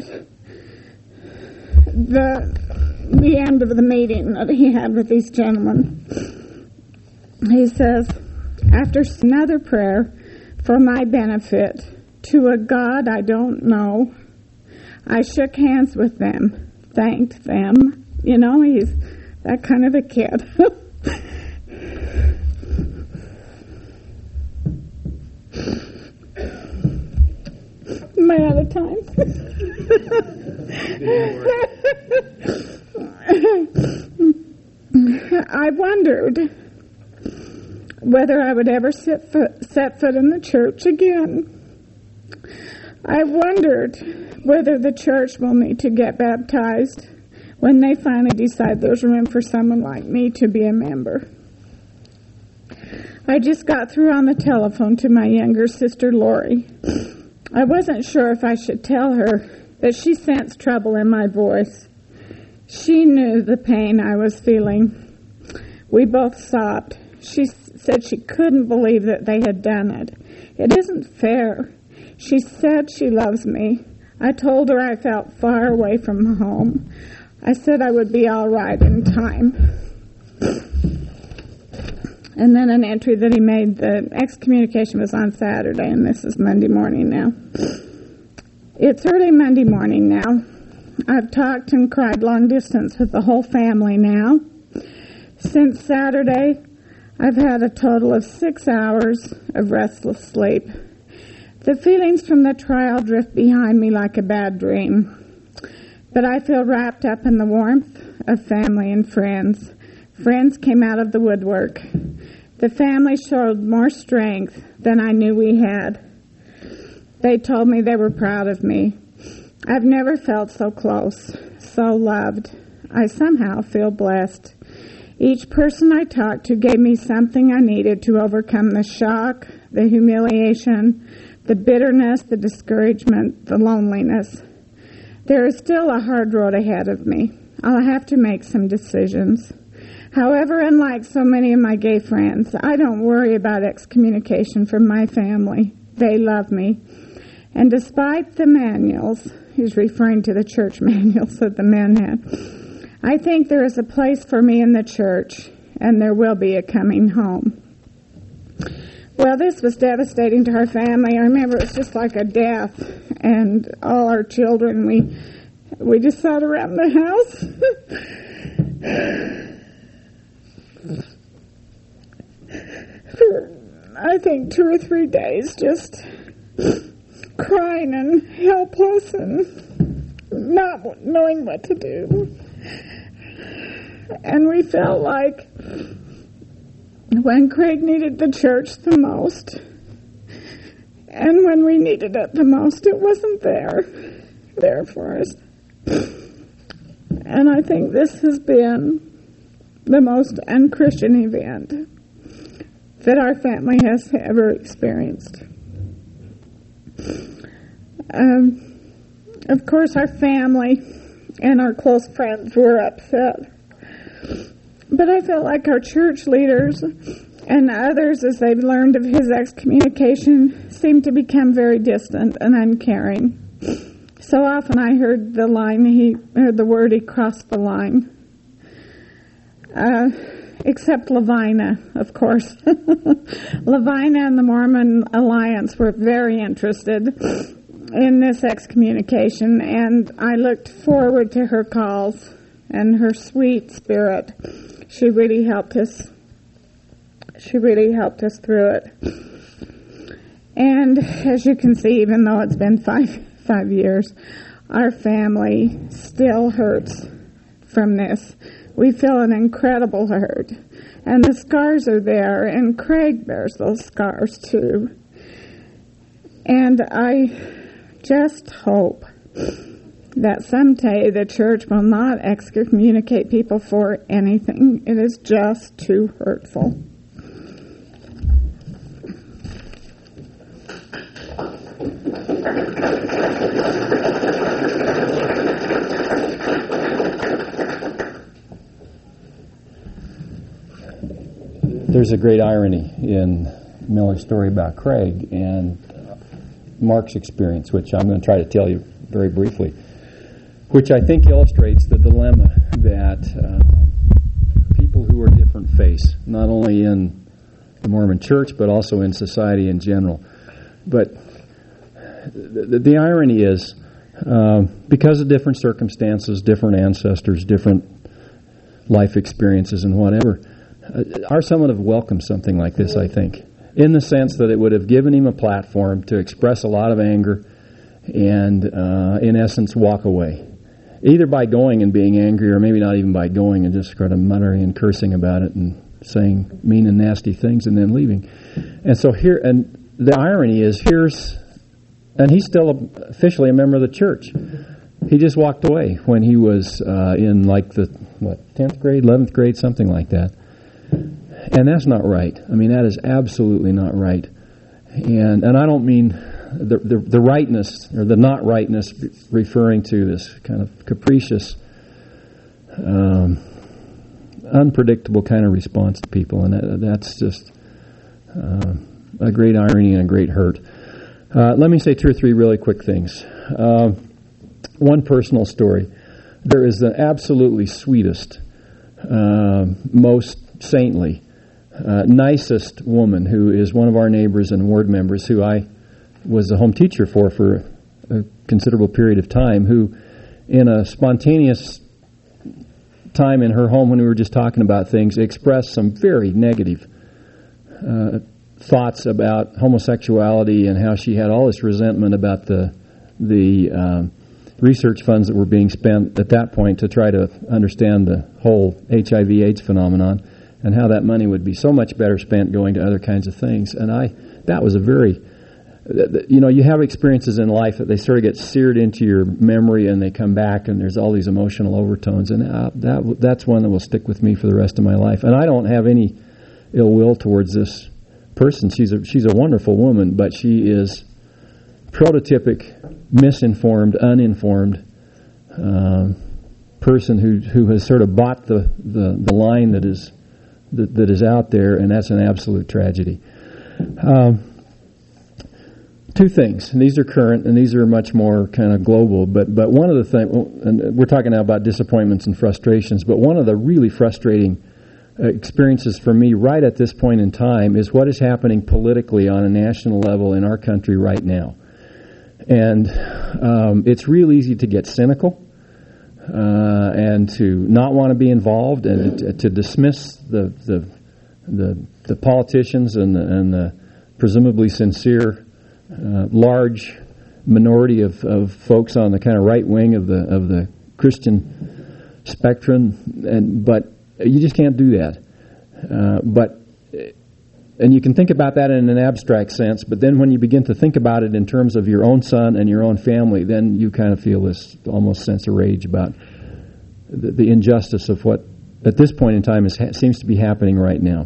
Speaker 5: the the end of the meeting that he had with these gentlemen. He says, after another prayer for my benefit to a God I don't know, I shook hands with them, thanked them. You know, he's that kind of a kid. Am I out of time? I wondered whether I would ever set foot, set foot in the church again. I wondered whether the church will need to get baptized when they finally decide there's room for someone like me to be a member. I just got through on the telephone to my younger sister, Lori. I wasn't sure if I should tell her, but she sensed trouble in my voice. She knew the pain I was feeling. We both sobbed. She said she couldn't believe that they had done it. It isn't fair. She said she loves me. I told her I felt far away from home. I said I would be all right in time. And then an entry that he made, the excommunication was on Saturday, and this is Monday morning now. It's early Monday morning now. I've talked and cried long distance with the whole family now. Since Saturday, I've had a total of six hours of restless sleep. The feelings from the trial drift behind me like a bad dream. But I feel wrapped up in the warmth of family and friends. Friends came out of the woodwork. The family showed more strength than I knew we had. They told me they were proud of me. I've never felt so close, so loved. I somehow feel blessed. Each person I talked to gave me something I needed to overcome the shock, the humiliation, the bitterness, the discouragement, the loneliness. There is still a hard road ahead of me. I'll have to make some decisions. However, unlike so many of my gay friends, I don't worry about excommunication from my family. They love me. And despite the manuals, he's referring to the church manuals that the men had, I think there is a place for me in the church, and there will be a coming home. Well, this was devastating to our family. I remember it was just like a death, and all our children, we we just sat around the house for, I think, two or three days, just crying and helpless and not knowing what to do. And we felt like when Craig needed the church the most, and when we needed it the most, it wasn't there, there for us. And I think this has been the most unchristian event that our family has ever experienced. Um, of course, our family and our close friends were upset. But I felt like our church leaders and others, as they've learned of his excommunication, seemed to become very distant and uncaring. So often I heard the line, he heard the word, he crossed the line. Uh, except Lavina, of course. Lavina and the Mormon Alliance were very interested in this excommunication, and I looked forward to her calls and her sweet spirit. She really helped us. She really helped us through it. And as you can see, even though it's been five five years, our family still hurts from this. We feel an incredible hurt. And the scars are there, and Craig bears those scars too. And I just hope that someday the church will not excommunicate people for anything. It is just too hurtful.
Speaker 7: There's a great irony in Miller's story about Craig and Mark's experience, which I'm going to try to tell you very briefly, which I think illustrates the dilemma that uh, people who are different face, not only in the Mormon Church, but also in society in general. But the, the irony is, uh, because of different circumstances, different ancestors, different life experiences and whatever, uh, our son would have welcomed something like this, I think, in the sense that it would have given him a platform to express a lot of anger and, uh, in essence, walk away. Either by going and being angry, or maybe not even by going and just kind of muttering and cursing about it and saying mean and nasty things and then leaving. And so here, and the irony is, here's, and he's still officially a member of the church. He just walked away when he was uh, in like the, what, tenth grade, eleventh grade, something like that. And that's not right. I mean, that is absolutely not right. And and I don't mean the the, the rightness or the not rightness referring to this kind of capricious, um, unpredictable kind of response to people. And that, that's just uh, a great irony and a great hurt. Uh, let me say two or three really quick things. Uh, one personal story. There is the absolutely sweetest, uh, most saintly, uh, nicest woman who is one of our neighbors and ward members who I was a home teacher for for a considerable period of time, who in a spontaneous time in her home when we were just talking about things expressed some very negative uh, thoughts about homosexuality and how she had all this resentment about the the um, research funds that were being spent at that point to try to understand the whole H I V AIDS phenomenon, and how that money would be so much better spent going to other kinds of things. And I, that was a very, you know, you have experiences in life that they sort of get seared into your memory and they come back and there's all these emotional overtones, and uh, that that's one that will stick with me for the rest of my life. And I don't have any ill will towards this person. She's a, she's a wonderful woman, but she is prototypic, misinformed, uninformed um, person who who has sort of bought the, the, the line that is that, that is out there, and that's an absolute tragedy. Um, two things, and these are current, and these are much more kind of global. But but one of the things, and we're talking now about disappointments and frustrations, but one of the really frustrating experiences for me right at this point in time is what is happening politically on a national level in our country right now. And um, it's real easy to get cynical uh, and to not want to be involved and to, to dismiss the the the, the politicians and the, and the presumably sincere uh, large minority of, of folks on the kind of right wing of the of the Christian spectrum. And but you just can't do that. Uh, but And you can think about that in an abstract sense, but then when you begin to think about it in terms of your own son and your own family, then you kind of feel this almost sense of rage about the, the injustice of what, at this point in time, is, ha- seems to be happening right now.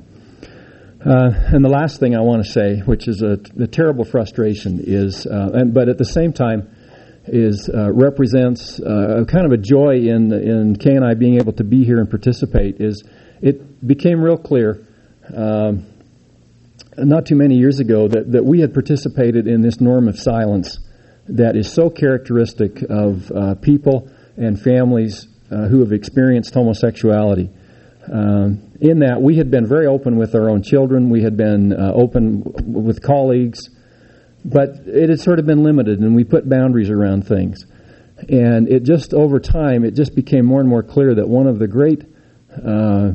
Speaker 7: Uh, and the last thing I want to say, which is a, a terrible frustration, is, uh, and but at the same time, is uh, represents uh, a kind of a joy in in Kay and I being able to be here and participate. Is it became real clear. Um, not too many years ago that, that we had participated in this norm of silence that is so characteristic of uh, people and families uh, who have experienced homosexuality. Um, in that we had been very open with our own children, we had been uh, open w- with colleagues, but it had sort of been limited, and we put boundaries around things. And it just, over time, it just became more and more clear that one of the great uh,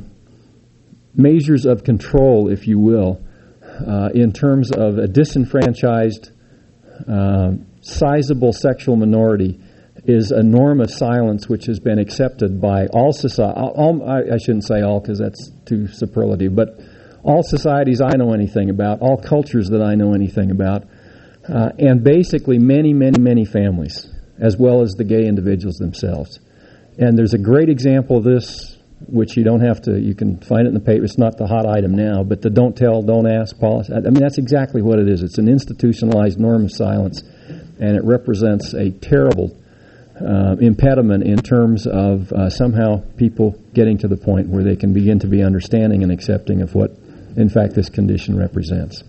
Speaker 7: measures of control, if you will, Uh, in terms of a disenfranchised, uh, sizable sexual minority, is a norm of silence which has been accepted by all society. All, I, I shouldn't say all because that's too superlative, but all societies I know anything about, all cultures that I know anything about, uh, and basically many, many, many families, as well as the gay individuals themselves. And there's a great example of this, which you don't have to, you can find it in the paper. It's not the hot item now, but the don't tell, don't ask policy. I mean, that's exactly what it is. It's an institutionalized norm of silence, and it represents a terrible uh, impediment in terms of uh, somehow people getting to the point where they can begin to be understanding and accepting of what, in fact, this condition represents.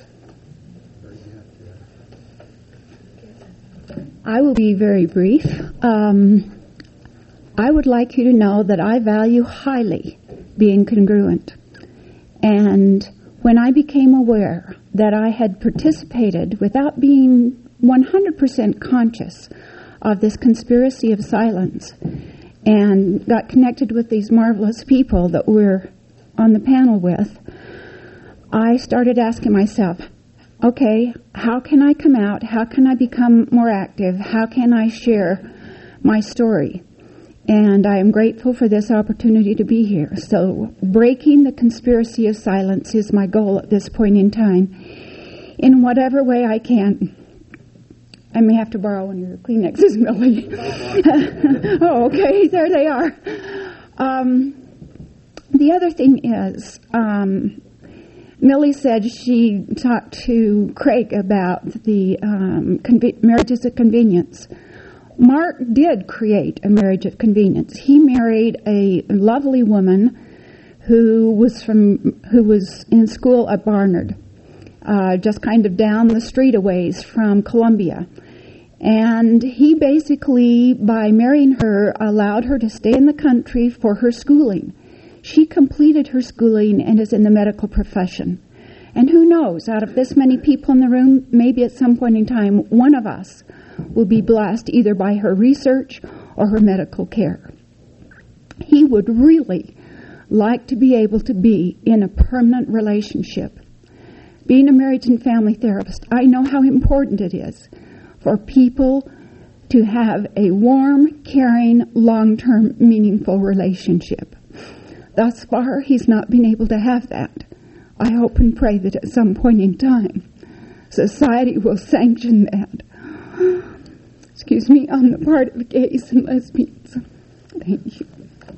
Speaker 6: I will be very brief. Um, I would like you to know that I value highly being congruent. And when I became aware that I had participated without being one hundred percent conscious of this conspiracy of silence and got connected with these marvelous people that we're on the panel with, I started asking myself, okay, how can I come out? How can I become more active? How can I share my story? And I am grateful for this opportunity to be here. So breaking the conspiracy of silence is my goal at this point in time, in whatever way I can. I may have to borrow one of your Kleenexes, Millie. Oh, okay, there they are. Um, the other thing is, um, Millie said she talked to Craig about the um, conve- marriage as a convenience. Mark did create a marriage of convenience. He married a lovely woman who was from who was in school at Barnard, uh, just kind of down the street a ways from Columbia. And he basically, by marrying her, allowed her to stay in the country for her schooling. She completed her schooling and is in the medical profession. And who knows, out of this many people in the room, maybe at some point in time, one of us will be blessed either by her research or her medical care. He would really like to be able to be in a permanent relationship. Being a marriage and family therapist, I know how important it is for people to have a warm, caring, long-term, meaningful relationship. Thus far, he's not been able to have that. I hope and pray that at some point in time, society will sanction that. Excuse me, on the part of gays and lesbians. Thank you.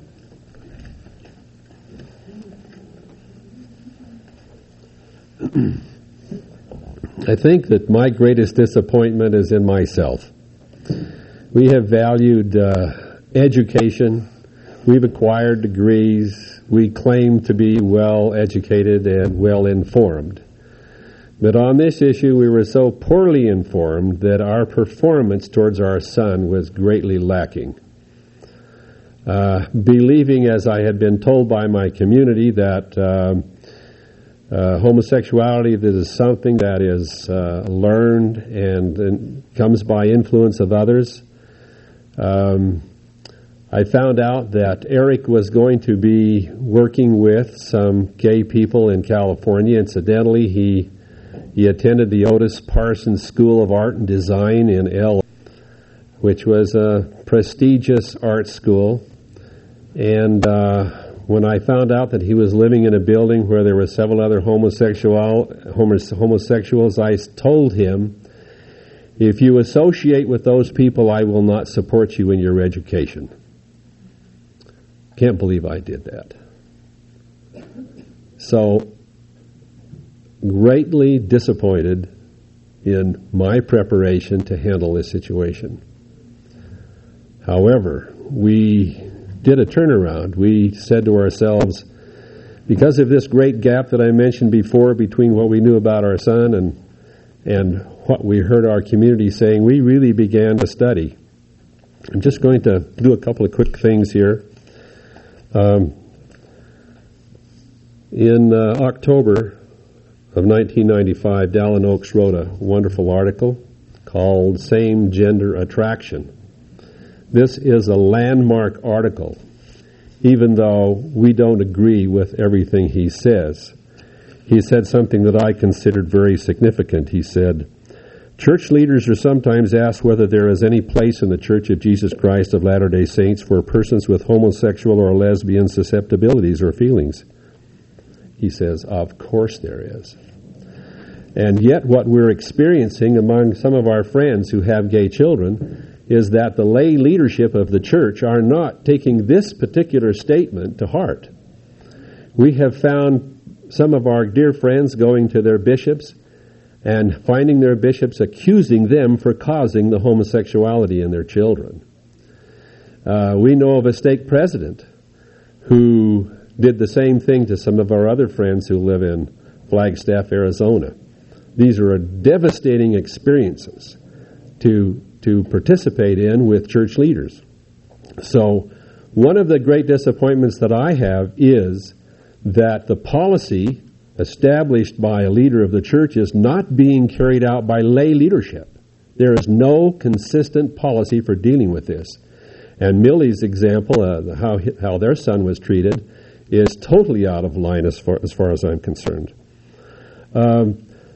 Speaker 3: I think that my greatest disappointment is in myself. We have valued uh, education. We've acquired degrees. We claim to be well educated and well informed. But on this issue, we were so poorly informed that our performance towards our son was greatly lacking. Uh, believing, as I had been told by my community, that uh, uh, homosexuality that is something that is uh, learned and, and comes by influence of others. Um, I found out that Eric was going to be working with some gay people in California. Incidentally, he he attended the Otis Parsons School of Art and Design in L A, which was a prestigious art school. And uh, when I found out that he was living in a building where there were several other homosexual homosexuals, I told him, if you associate with those people, I will not support you in your education. Can't believe I did that. So, greatly disappointed in my preparation to handle this situation. However, we did a turnaround. We said to ourselves, because of this great gap that I mentioned before between what we knew about our son and and what we heard our community saying, we really began to study. I'm just going to do a couple of quick things here. Um, in uh, October of nineteen ninety-five, Dallin Oaks wrote a wonderful article called Same Gender Attraction. This is a landmark article, even though we don't agree with everything he says. He said something that I considered very significant. He said, church leaders are sometimes asked whether there is any place in the Church of Jesus Christ of Latter-day Saints for persons with homosexual or lesbian susceptibilities or feelings. He says, of course there is. And yet what we're experiencing among some of our friends who have gay children is that the lay leadership of the church are not taking this particular statement to heart. We have found some of our dear friends going to their bishops and finding their bishops accusing them for causing the homosexuality in their children. Uh, we know of a stake president who did the same thing to some of our other friends who live in Flagstaff, Arizona. These are devastating experiences to to participate in with church leaders. So one of the great disappointments that I have is that the policy established by a leader of the church is not being carried out by lay leadership. There is no consistent policy for dealing with this. And Millie's example, uh, how how their son was treated, is totally out of line as far as, far as I'm concerned. Um,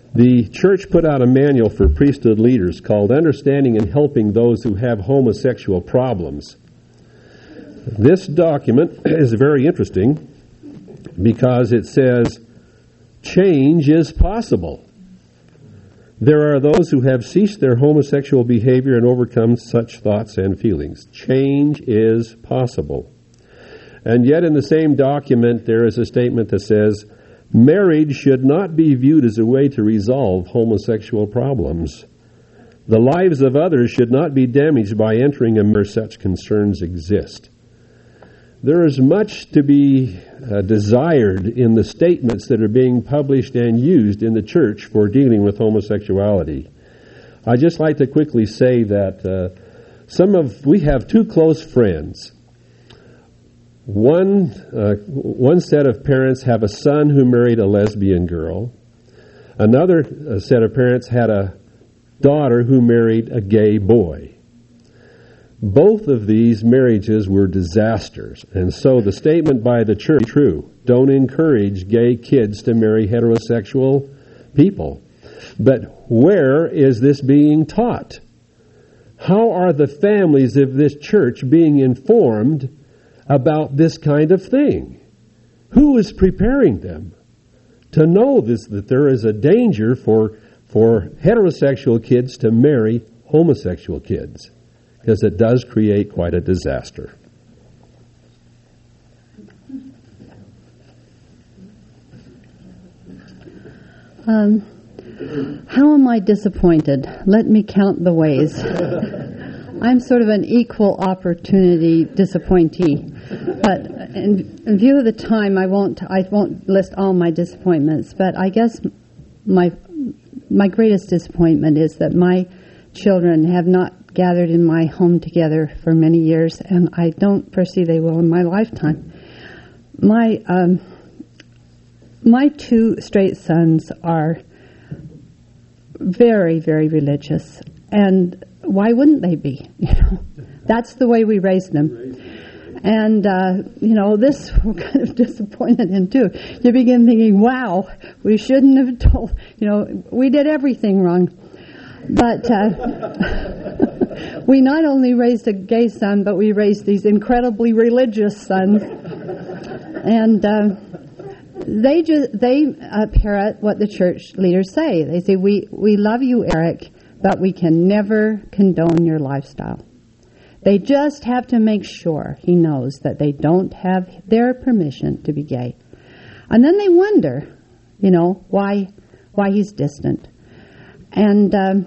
Speaker 3: The church put out a manual for priesthood leaders called Understanding and Helping Those Who Have Homosexual Problems. This document is very interesting because it says change is possible. There are those who have ceased their homosexual behavior and overcome such thoughts and feelings. Change is possible. And yet in the same document there is a statement that says, marriage should not be viewed as a way to resolve homosexual problems. The lives of others should not be damaged by entering a marriage where such concerns exist. There is much to be uh, desired in the statements that are being published and used in the church for dealing with homosexuality. I'd just like to quickly say that uh, some of we have two close friends. One uh, one set of parents have a son who married a lesbian girl. Another uh, set of parents had a daughter who married a gay boy. Both of these marriages were disasters, and so the statement by the church is true. Don't encourage gay kids to marry heterosexual people. But where is this being taught? How are the families of this church being informed about this kind of thing? Who is preparing them to know this, that there is a danger for, for heterosexual kids to marry homosexual kids? Because it does create quite a disaster.
Speaker 4: Um, how am I disappointed? Let me count the ways. I'm sort of an equal opportunity disappointee, but in, in view of the time, I won't. I won't list all my disappointments. But I guess my my greatest disappointment is that my children have not gathered in my home together for many years, and I don't foresee they will in my lifetime. My um, my two straight sons are very, very religious, and why wouldn't they be? You know, that's the way we raised them. And uh, you know, this we're kind of disappointed in too. You begin thinking, "Wow, we shouldn't have told." You know, we did everything wrong. But uh, we not only raised a gay son, but we raised these incredibly religious sons, and uh, they just they uh, parrot what the church leaders say. They say, "We we love you, Eric, but we can never condone your lifestyle." They just have to make sure he knows that they don't have their permission to be gay, and then they wonder, you know, why why he's distant. And um,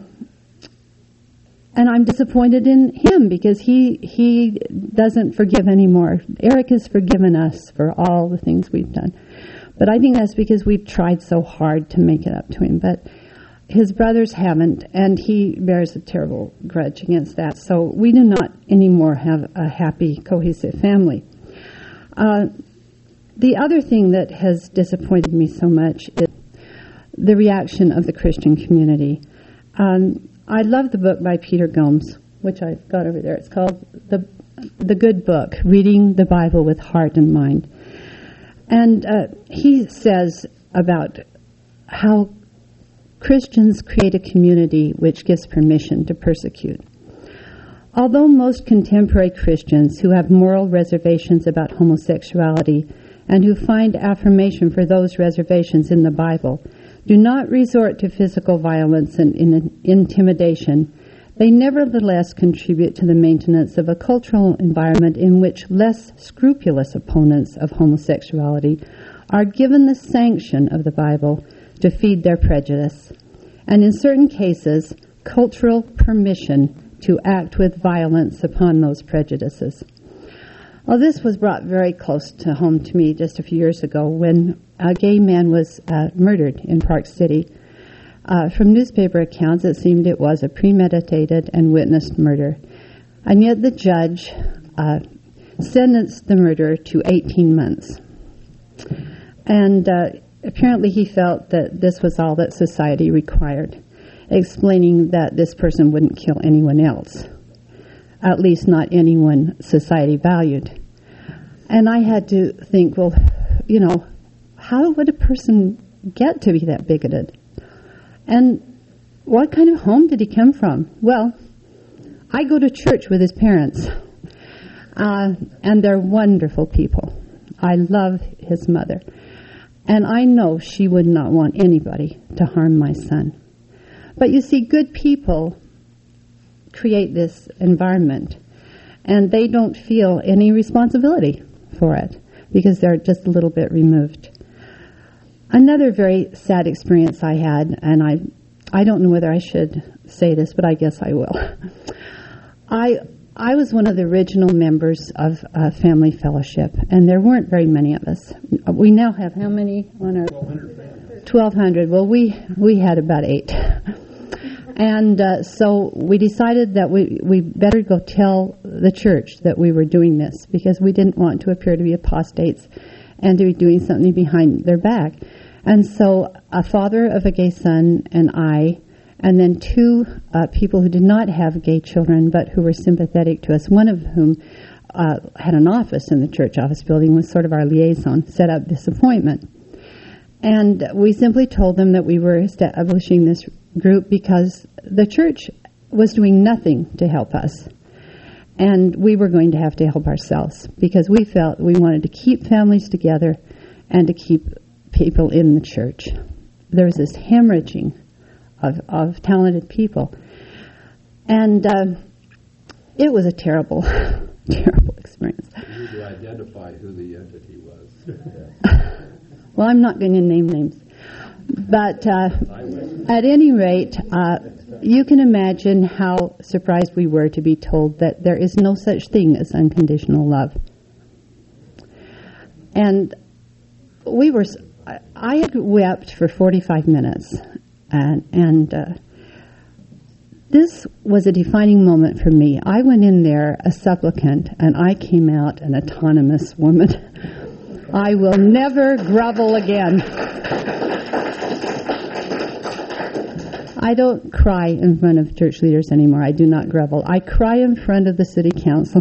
Speaker 4: and I'm disappointed in him because he he doesn't forgive anymore. Eric has forgiven us for all the things we've done, but I think that's because we've tried so hard to make it up to him. But his brothers haven't, and he bears a terrible grudge against that. So we do not anymore have a happy, cohesive family. Uh, the other thing that has disappointed me so much is the reaction of the Christian community. Um, I love the book by Peter Gomes, which I've got over there. It's called The The Good Book, Reading the Bible with Heart and Mind. And uh, he says about how Christians create a community which gives permission to persecute. Although most contemporary Christians who have moral reservations about homosexuality and who find affirmation for those reservations in the Bible do not resort to physical violence and in intimidation, they nevertheless contribute to the maintenance of a cultural environment in which less scrupulous opponents of homosexuality are given the sanction of the Bible to feed their prejudice, and in certain cases, cultural permission to act with violence upon those prejudices. Well, this was brought very close to home to me just a few years ago when a gay man was uh, murdered in Park City. Uh, from newspaper accounts, it seemed it was a premeditated and witnessed murder. And yet the judge uh, sentenced the murderer to eighteen months. And uh, apparently he felt that this was all that society required, explaining that this person wouldn't kill anyone else, at least not anyone society valued. And I had to think, well, you know, how would a person get to be that bigoted? And what kind of home did he come from? Well, I go to church with his parents, uh, and they're wonderful people. I love his mother. And I know she would not want anybody to harm my son. But you see, good people create this environment, and they don't feel any responsibility for it because they're just a little bit removed. Another very sad experience I had, and I I don't know whether I should say this, but I guess I will. I I was one of the original members of uh, Family Fellowship, and there weren't very many of us. We now have how many on our? twelve hundred. Well, we, we had about eight. And uh, so we decided that we, we better go tell the church that we were doing this, because we didn't want to appear to be apostates and to be doing something behind their back. And so a father of a gay son and I, and then two uh, people who did not have gay children but who were sympathetic to us, one of whom uh, had an office in the church office building, was sort of our liaison, set up this appointment. And we simply told them that we were establishing this group because the church was doing nothing to help us. And we were going to have to help ourselves because we felt we wanted to keep families together and to keep people in the church. There was this hemorrhaging of, of talented people. And uh, it was a terrible, terrible experience.
Speaker 3: You need to identify who the entity was.
Speaker 4: Well, I'm not going to name names. But uh, at any rate, uh, you can imagine how surprised we were to be told that there is no such thing as unconditional love. And we were, I had wept for forty-five minutes. And, and uh, this was a defining moment for me. I went in there a supplicant, and I came out an autonomous woman. I will never grovel again. I don't cry in front of church leaders anymore. I do not grovel. I cry in front of the city council.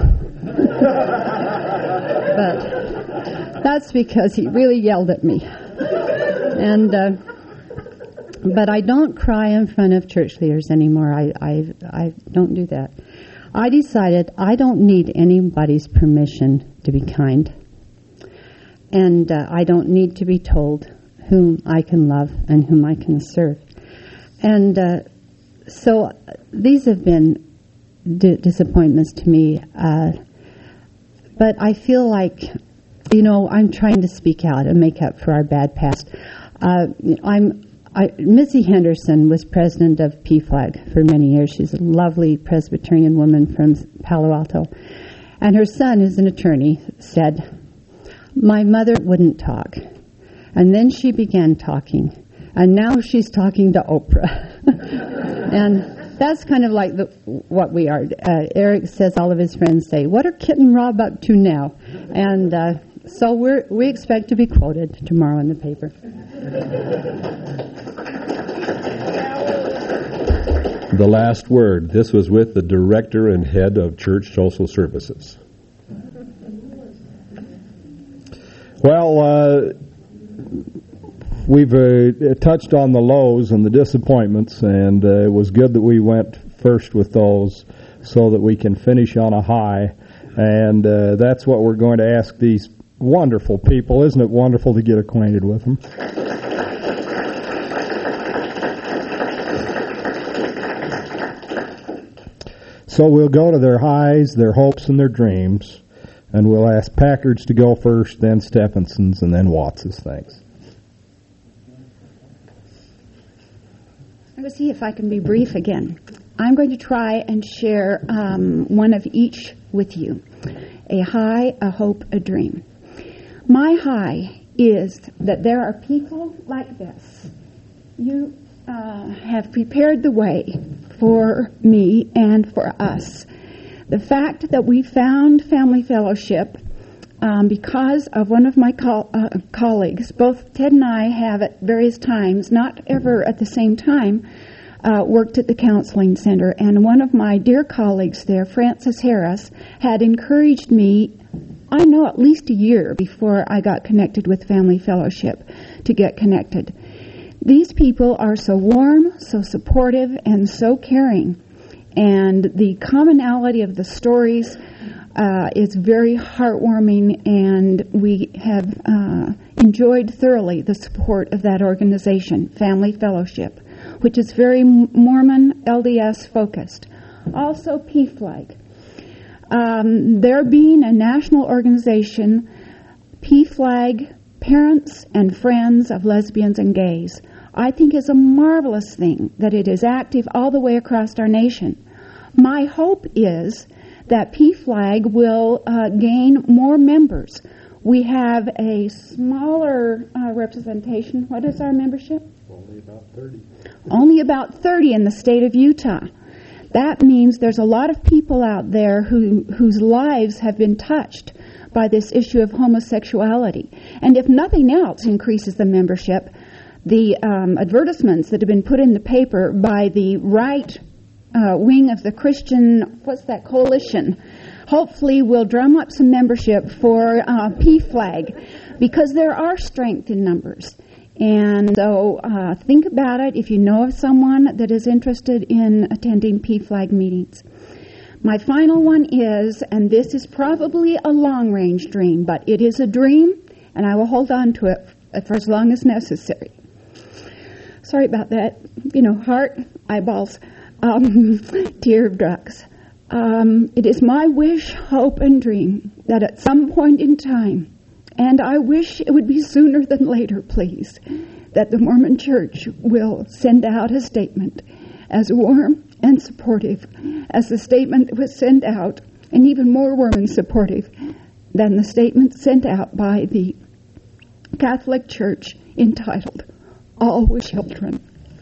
Speaker 4: But that's because he really yelled at me. And uh, but I don't cry in front of church leaders anymore. I, I, I don't do that. I decided I don't need anybody's permission to be kind. And uh, I don't need to be told whom I can love and whom I can serve. And uh, so these have been d- disappointments to me. Uh, but I feel like, you know, I'm trying to speak out and make up for our bad past. Uh, I'm I, Missy Henderson was president of P F L A G for many years. She's a lovely Presbyterian woman from Palo Alto. And her son, who's an attorney, said, "My mother wouldn't talk. And then she began talking. And now she's talking to Oprah." And that's kind of like the, what we are. Uh, Eric says all of his friends say, "What are Kit and Rob up to now?" And uh, so we're, we expect to be quoted tomorrow in the paper.
Speaker 3: The last word. This was with the director and head of church social services.
Speaker 2: Well, uh, we've uh, touched on the lows and the disappointments, and uh, it was good that we went first with those so that we can finish on a high. And uh, that's what we're going to ask these wonderful people. Isn't it wonderful to get acquainted with them? So we'll go to their highs, their hopes, and their dreams. And we'll ask Packards to go first, then Stephenson's, and then Watts's. Thanks.
Speaker 6: I'm going to see if I can be brief again. I'm going to try and share um, one of each with you. A high, a hope, a dream. My high is that there are people like this. You uh, have prepared the way for me and for us. The fact that we found Family Fellowship um, because of one of my co- uh, colleagues, both Ted and I have at various times, not ever at the same time, uh, worked at the counseling center. And one of my dear colleagues there, Frances Harris, had encouraged me, I know at least a year before I got connected with Family Fellowship, to get connected. These people are so warm, so supportive, and so caring. And the commonality of the stories uh, is very heartwarming, and we have uh, enjoyed thoroughly the support of that organization, Family Fellowship, which is very Mormon L D S focused. Also P F L A G. Um, there being a national organization, P F L A G, Parents and Friends of Lesbians and Gays, I think is a marvelous thing that it is active all the way across our nation. My hope is that P F L A G will uh, gain more members. We have a smaller uh, representation. What is our membership?
Speaker 3: Only about thirty.
Speaker 6: Only about thirty in the state of Utah. That means there's a lot of people out there who whose lives have been touched by this issue of homosexuality. And if nothing else increases the membership, the um, advertisements that have been put in the paper by the right uh, wing of the Christian, what's that, coalition, hopefully will drum up some membership for uh, P F L A G, because there are strength in numbers. And so uh, think about it if you know of someone that is interested in attending P F L A G meetings. My final one is, and this is probably a long-range dream, but it is a dream, and I will hold on to it for as long as necessary. Sorry about that. You know, heart, eyeballs, um, teardrops. Um, it is my wish, hope, and dream that at some point in time, and I wish it would be sooner than later, please, that the Mormon Church will send out a statement as warm and supportive as the statement that was sent out, and even more warm and supportive than the statement sent out by the Catholic Church entitled, All Were Children.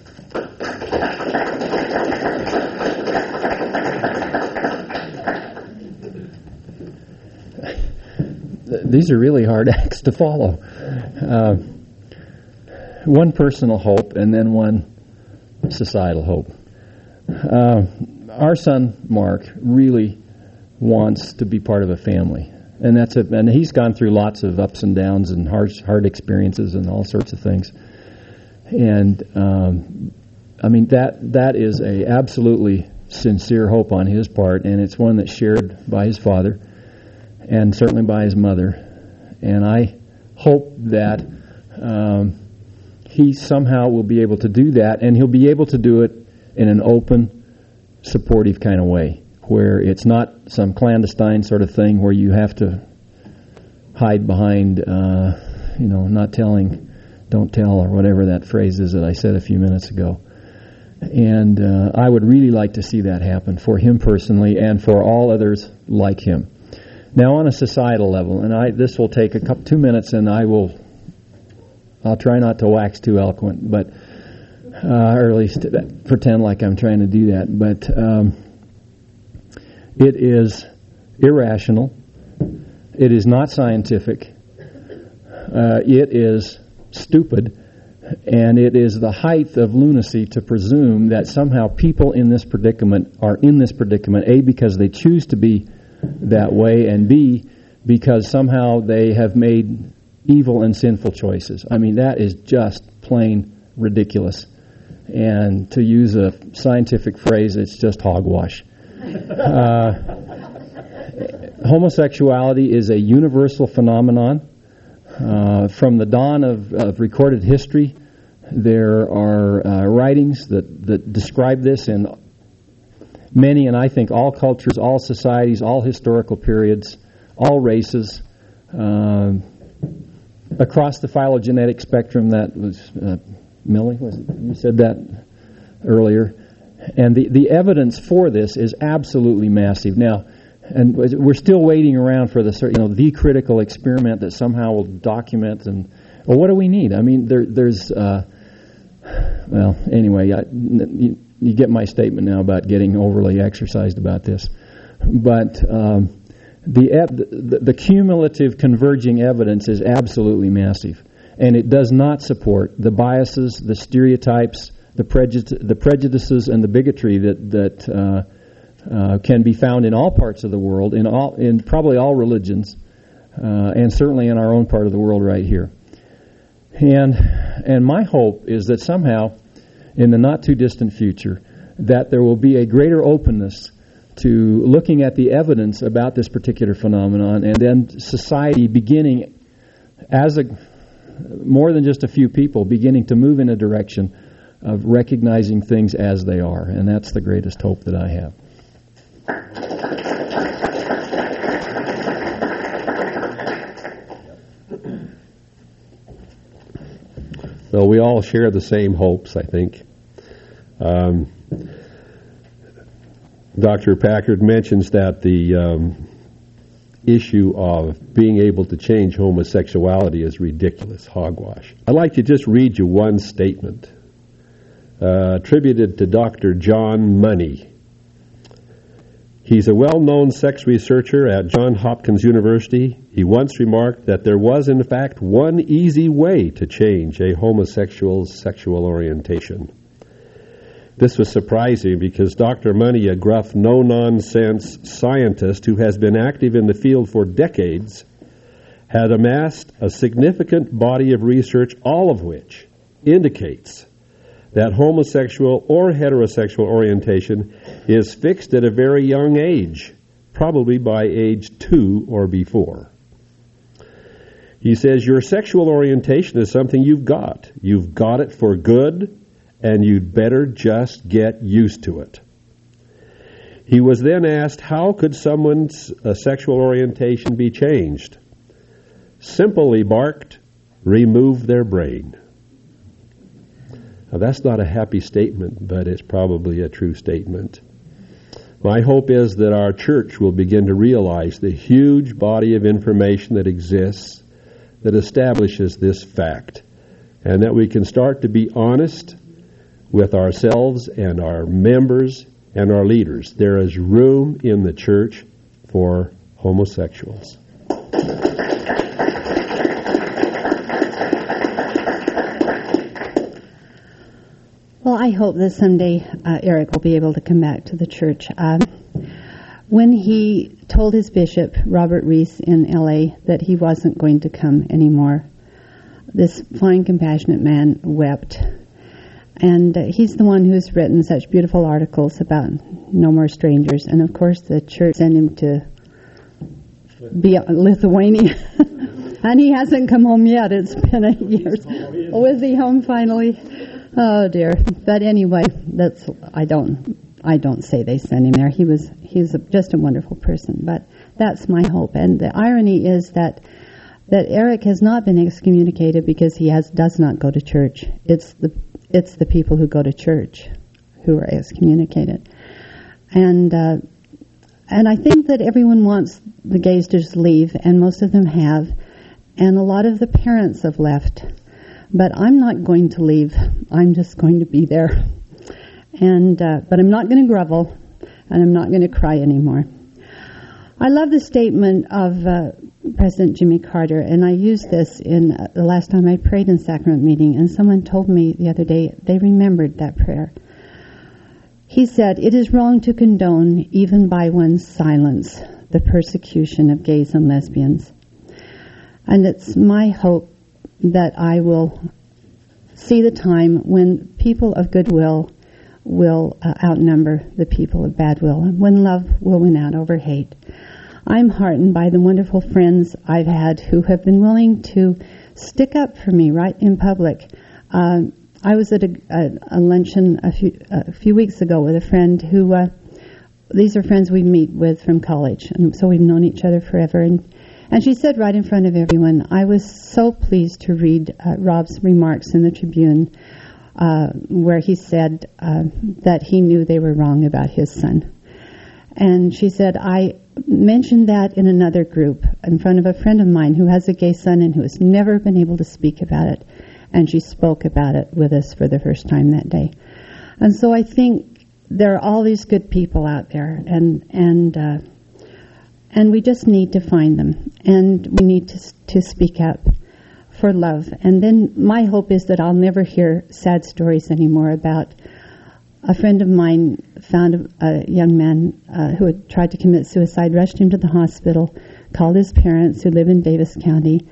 Speaker 7: These are really hard acts to follow. Uh, one personal hope and then one societal hope. Uh, our son, Mark, really wants to be part of a family. And that's a, and he's gone through lots of ups and downs and hard, hard experiences and all sorts of things. And, um, I mean, that that is a absolutely sincere hope on his part, and it's one that's shared by his father and certainly by his mother. And I hope that um, he somehow will be able to do that, and he'll be able to do it in an open, supportive kind of way, where it's not some clandestine sort of thing where you have to hide behind, uh, you know, not telling, don't tell, or whatever that phrase is that I said a few minutes ago. And uh, I would really like to see that happen for him personally and for all others like him. Now, on a societal level, and I this will take a couple, two minutes, and I will, I'll try not to wax too eloquent, but uh, or at least pretend like I'm trying to do that. But um, it is irrational. It is not scientific. Uh, it is stupid. And it is the height of lunacy to presume that somehow people in this predicament are in this predicament, A, because they choose to be that way, and B, because somehow they have made evil and sinful choices. I mean, that is just plain ridiculous. And to use a scientific phrase, it's just hogwash. Uh, homosexuality is a universal phenomenon. Uh, from the dawn of, of recorded history, there are uh, writings that, that describe this in many, and I think all cultures, all societies, all historical periods, all races, uh, across the phylogenetic spectrum. That was uh, Millie, was it? You said that earlier. And the, the evidence for this is absolutely massive. Now, and we're still waiting around for the, you know, the critical experiment that somehow will document. And well, what do we need? I mean, there, there's, uh, well, anyway, I, you, you get my statement now about getting overly exercised about this. But um, the, the the cumulative converging evidence is absolutely massive, and it does not support the biases, the stereotypes, the prejudice, the prejudices, and the bigotry that that. Uh, Uh, can be found in all parts of the world, in all, in probably all religions, uh, and certainly in our own part of the world right here. And and my hope is that somehow, in the not-too-distant future, that there will be a greater openness to looking at the evidence about this particular phenomenon, and then society beginning, as a more than just a few people, beginning to move in a direction of recognizing things as they are. And that's the greatest hope that I have.
Speaker 3: Well, we all share the same hopes, I think. Um, Doctor Packard mentions that the um, issue of being able to change homosexuality is ridiculous hogwash. I'd like to just read you one statement uh, attributed to Doctor John Money. He's a well-known sex researcher at Johns Hopkins University. He once remarked that there was, in fact, one easy way to change a homosexual's sexual orientation. This was surprising because Doctor Money, a gruff, no-nonsense scientist who has been active in the field for decades, had amassed a significant body of research, all of which indicates that homosexual or heterosexual orientation is fixed at a very young age, probably by age two or before. He says, your sexual orientation is something you've got. You've got it for good, and you'd better just get used to it. He was then asked, how could someone's uh, sexual orientation be changed? Simple, he barked, remove their brain. Now, that's not a happy statement, but it's probably a true statement. My hope is that our church will begin to realize the huge body of information that exists that establishes this fact, and that we can start to be honest with ourselves and our members and our leaders. There is room in the church for homosexuals.
Speaker 4: Well, I hope that someday uh, Eric will be able to come back to the church. Um, when he told his bishop, Robert Reese in L A, that he wasn't going to come anymore, this fine, compassionate man wept. And uh, he's the one who's written such beautiful articles about No More Strangers. And, of course, the church sent him to be Lithuania. And he hasn't come home yet. It's been eight years. Oh, is he home finally? Oh, dear. But anyway, that's I don't I don't say they sent him there. He was he's a, just a wonderful person. But that's my hope. And the irony is that that Eric has not been excommunicated because he has does not go to church. It's the It's the people who go to church who are excommunicated. And uh, and I think that everyone wants the gays to just leave, and most of them have. And a lot of the parents have left. But I'm not going to leave. I'm just going to be there. And uh, but I'm not going to grovel, and I'm not going to cry anymore. I love the statement of uh, President Jimmy Carter, and I used this in uh, the last time I prayed in sacrament meeting, and someone told me the other day they remembered that prayer. He said, "It is wrong to condone, even by one's silence, the persecution of gays and lesbians." And it's my hope that I will see the time when people of goodwill will uh, outnumber the people of bad will, and when love will win out over hate. I'm heartened by the wonderful friends I've had who have been willing to stick up for me right in public. Uh, I was at a, a, a luncheon a few, a few weeks ago with a friend who, uh, these are friends we meet with from college, and so we've known each other forever. And, and she said right in front of everyone, I was so pleased to read uh, Rob's remarks in the Tribune uh, where he said uh, that he knew they were wrong about his son. And she said, I mentioned that in another group in front of a friend of mine who has a gay son and who has never been able to speak about it. And she spoke about it with us for the first time that day. And so I think there are all these good people out there, and and uh, and we just need to find them, and we need to to speak up for love. And then my hope is that I'll never hear sad stories anymore about a friend of mine found a, a young man uh, who had tried to commit suicide, rushed him to the hospital, called his parents who live in Davis County,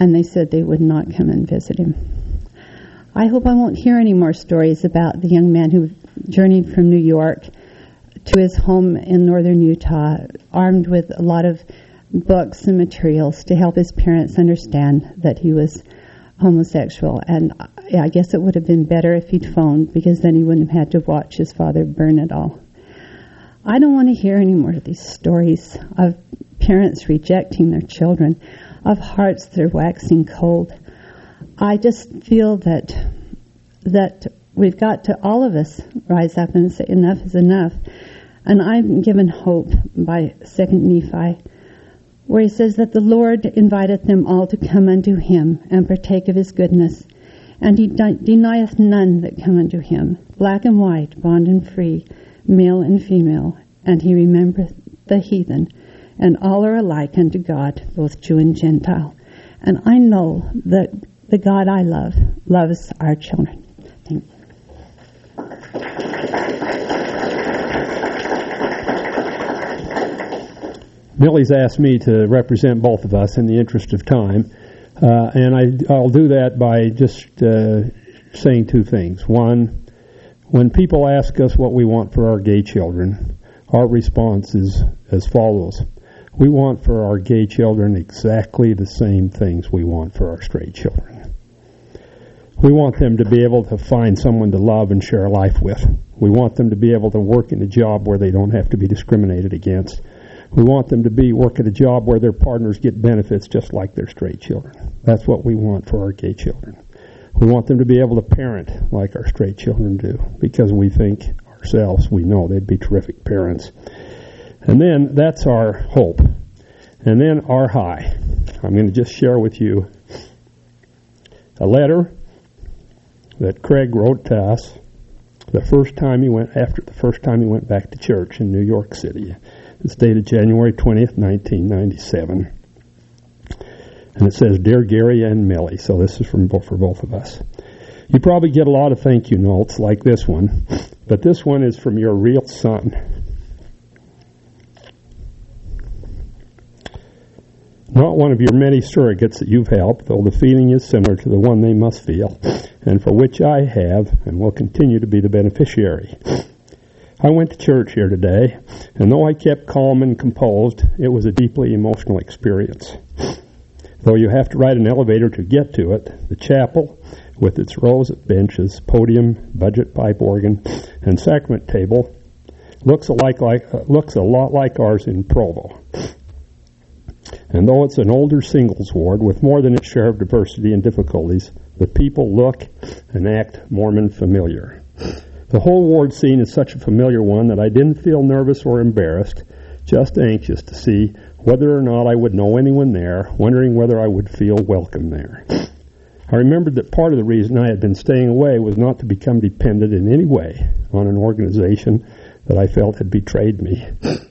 Speaker 4: and they said they would not come and visit him. I hope I won't hear any more stories about the young man who journeyed from New York to his home in northern Utah, armed with a lot of books and materials to help his parents understand that he was homosexual. And I guess it would have been better if he'd phoned, because then he wouldn't have had to watch his father burn it all. I don't want to hear any more of these stories of parents rejecting their children, of hearts that are waxing cold. I just feel that that we've got to, all of us, rise up and say enough is enough. And I'm given hope by Second Nephi, where he says that the Lord inviteth them all to come unto him and partake of his goodness. And he de- denieth none that come unto him, black and white, bond and free, male and female. And he remembereth the heathen, and all are alike unto God, both Jew and Gentile. And I know that the God I love loves our children. Thank you.
Speaker 2: Millie's asked me to represent both of us in the interest of time, uh, and I, I'll do that by just uh, saying two things. One, when people ask us what we want for our gay children, our response is as follows. We want for our gay children exactly the same things we want for our straight children. We want them to be able to find someone to love and share life with. We want them to be able to work in a job where they don't have to be discriminated against. We want them to be work at a job where their partners get benefits just like their straight children. That's what we want for our gay children. We want them to be able to parent like our straight children do, because we think ourselves, we know they'd be terrific parents. And then that's our hope. And then our high. I'm going to just share with you a letter that Craig wrote to us the first time he went, after the first time he went back to church in New York City. It's dated January twentieth, nineteen ninety-seven. And it says, Dear Gary and Millie. So this is from both, for both of us. You probably get a lot of thank you notes like this one, but this one is from your real son. Not one of your many surrogates that you've helped, though the feeling is similar to the one they must feel, and for which I have and will continue to be the beneficiary. I went to church here today, and though I kept calm and composed, it was a deeply emotional experience. Though you have to ride an elevator to get to it, the chapel, with its rows of benches, podium, budget pipe organ, and sacrament table, looks a, like, like, uh, looks a lot like ours in Provo. And though it's an older singles ward with more than its share of diversity and difficulties, the people look and act Mormon familiar. The whole ward scene is such a familiar one that I didn't feel nervous or embarrassed, just anxious to see whether or not I would know anyone there, wondering whether I would feel welcome there. I remembered that part of the reason I had been staying away was not to become dependent in any way on an organization that I felt had betrayed me.